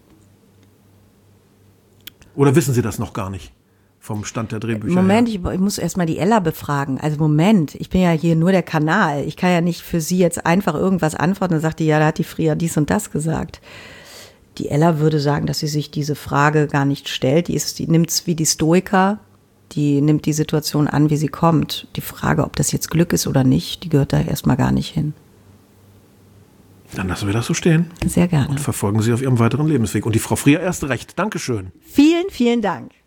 Oder wissen Sie das noch gar nicht vom Stand der Drehbücher? Moment, ich muss erstmal die Ella befragen. Also Moment, ich bin ja hier nur der Kanal. Ich kann ja nicht für sie jetzt einfach irgendwas antworten. Dann sagt die, ja, da hat die Frieda dies und das gesagt. Die Ella würde sagen, dass sie sich diese Frage gar nicht stellt. Die nimmt es wie die Stoiker. Die nimmt die Situation an, wie sie kommt. Die Frage, ob das jetzt Glück ist oder nicht, die gehört da erstmal gar nicht hin. Dann lassen wir das so stehen. Sehr gerne. Und verfolgen Sie auf Ihrem weiteren Lebensweg. Und die Frau Frier erst recht. Dankeschön. Vielen, vielen Dank.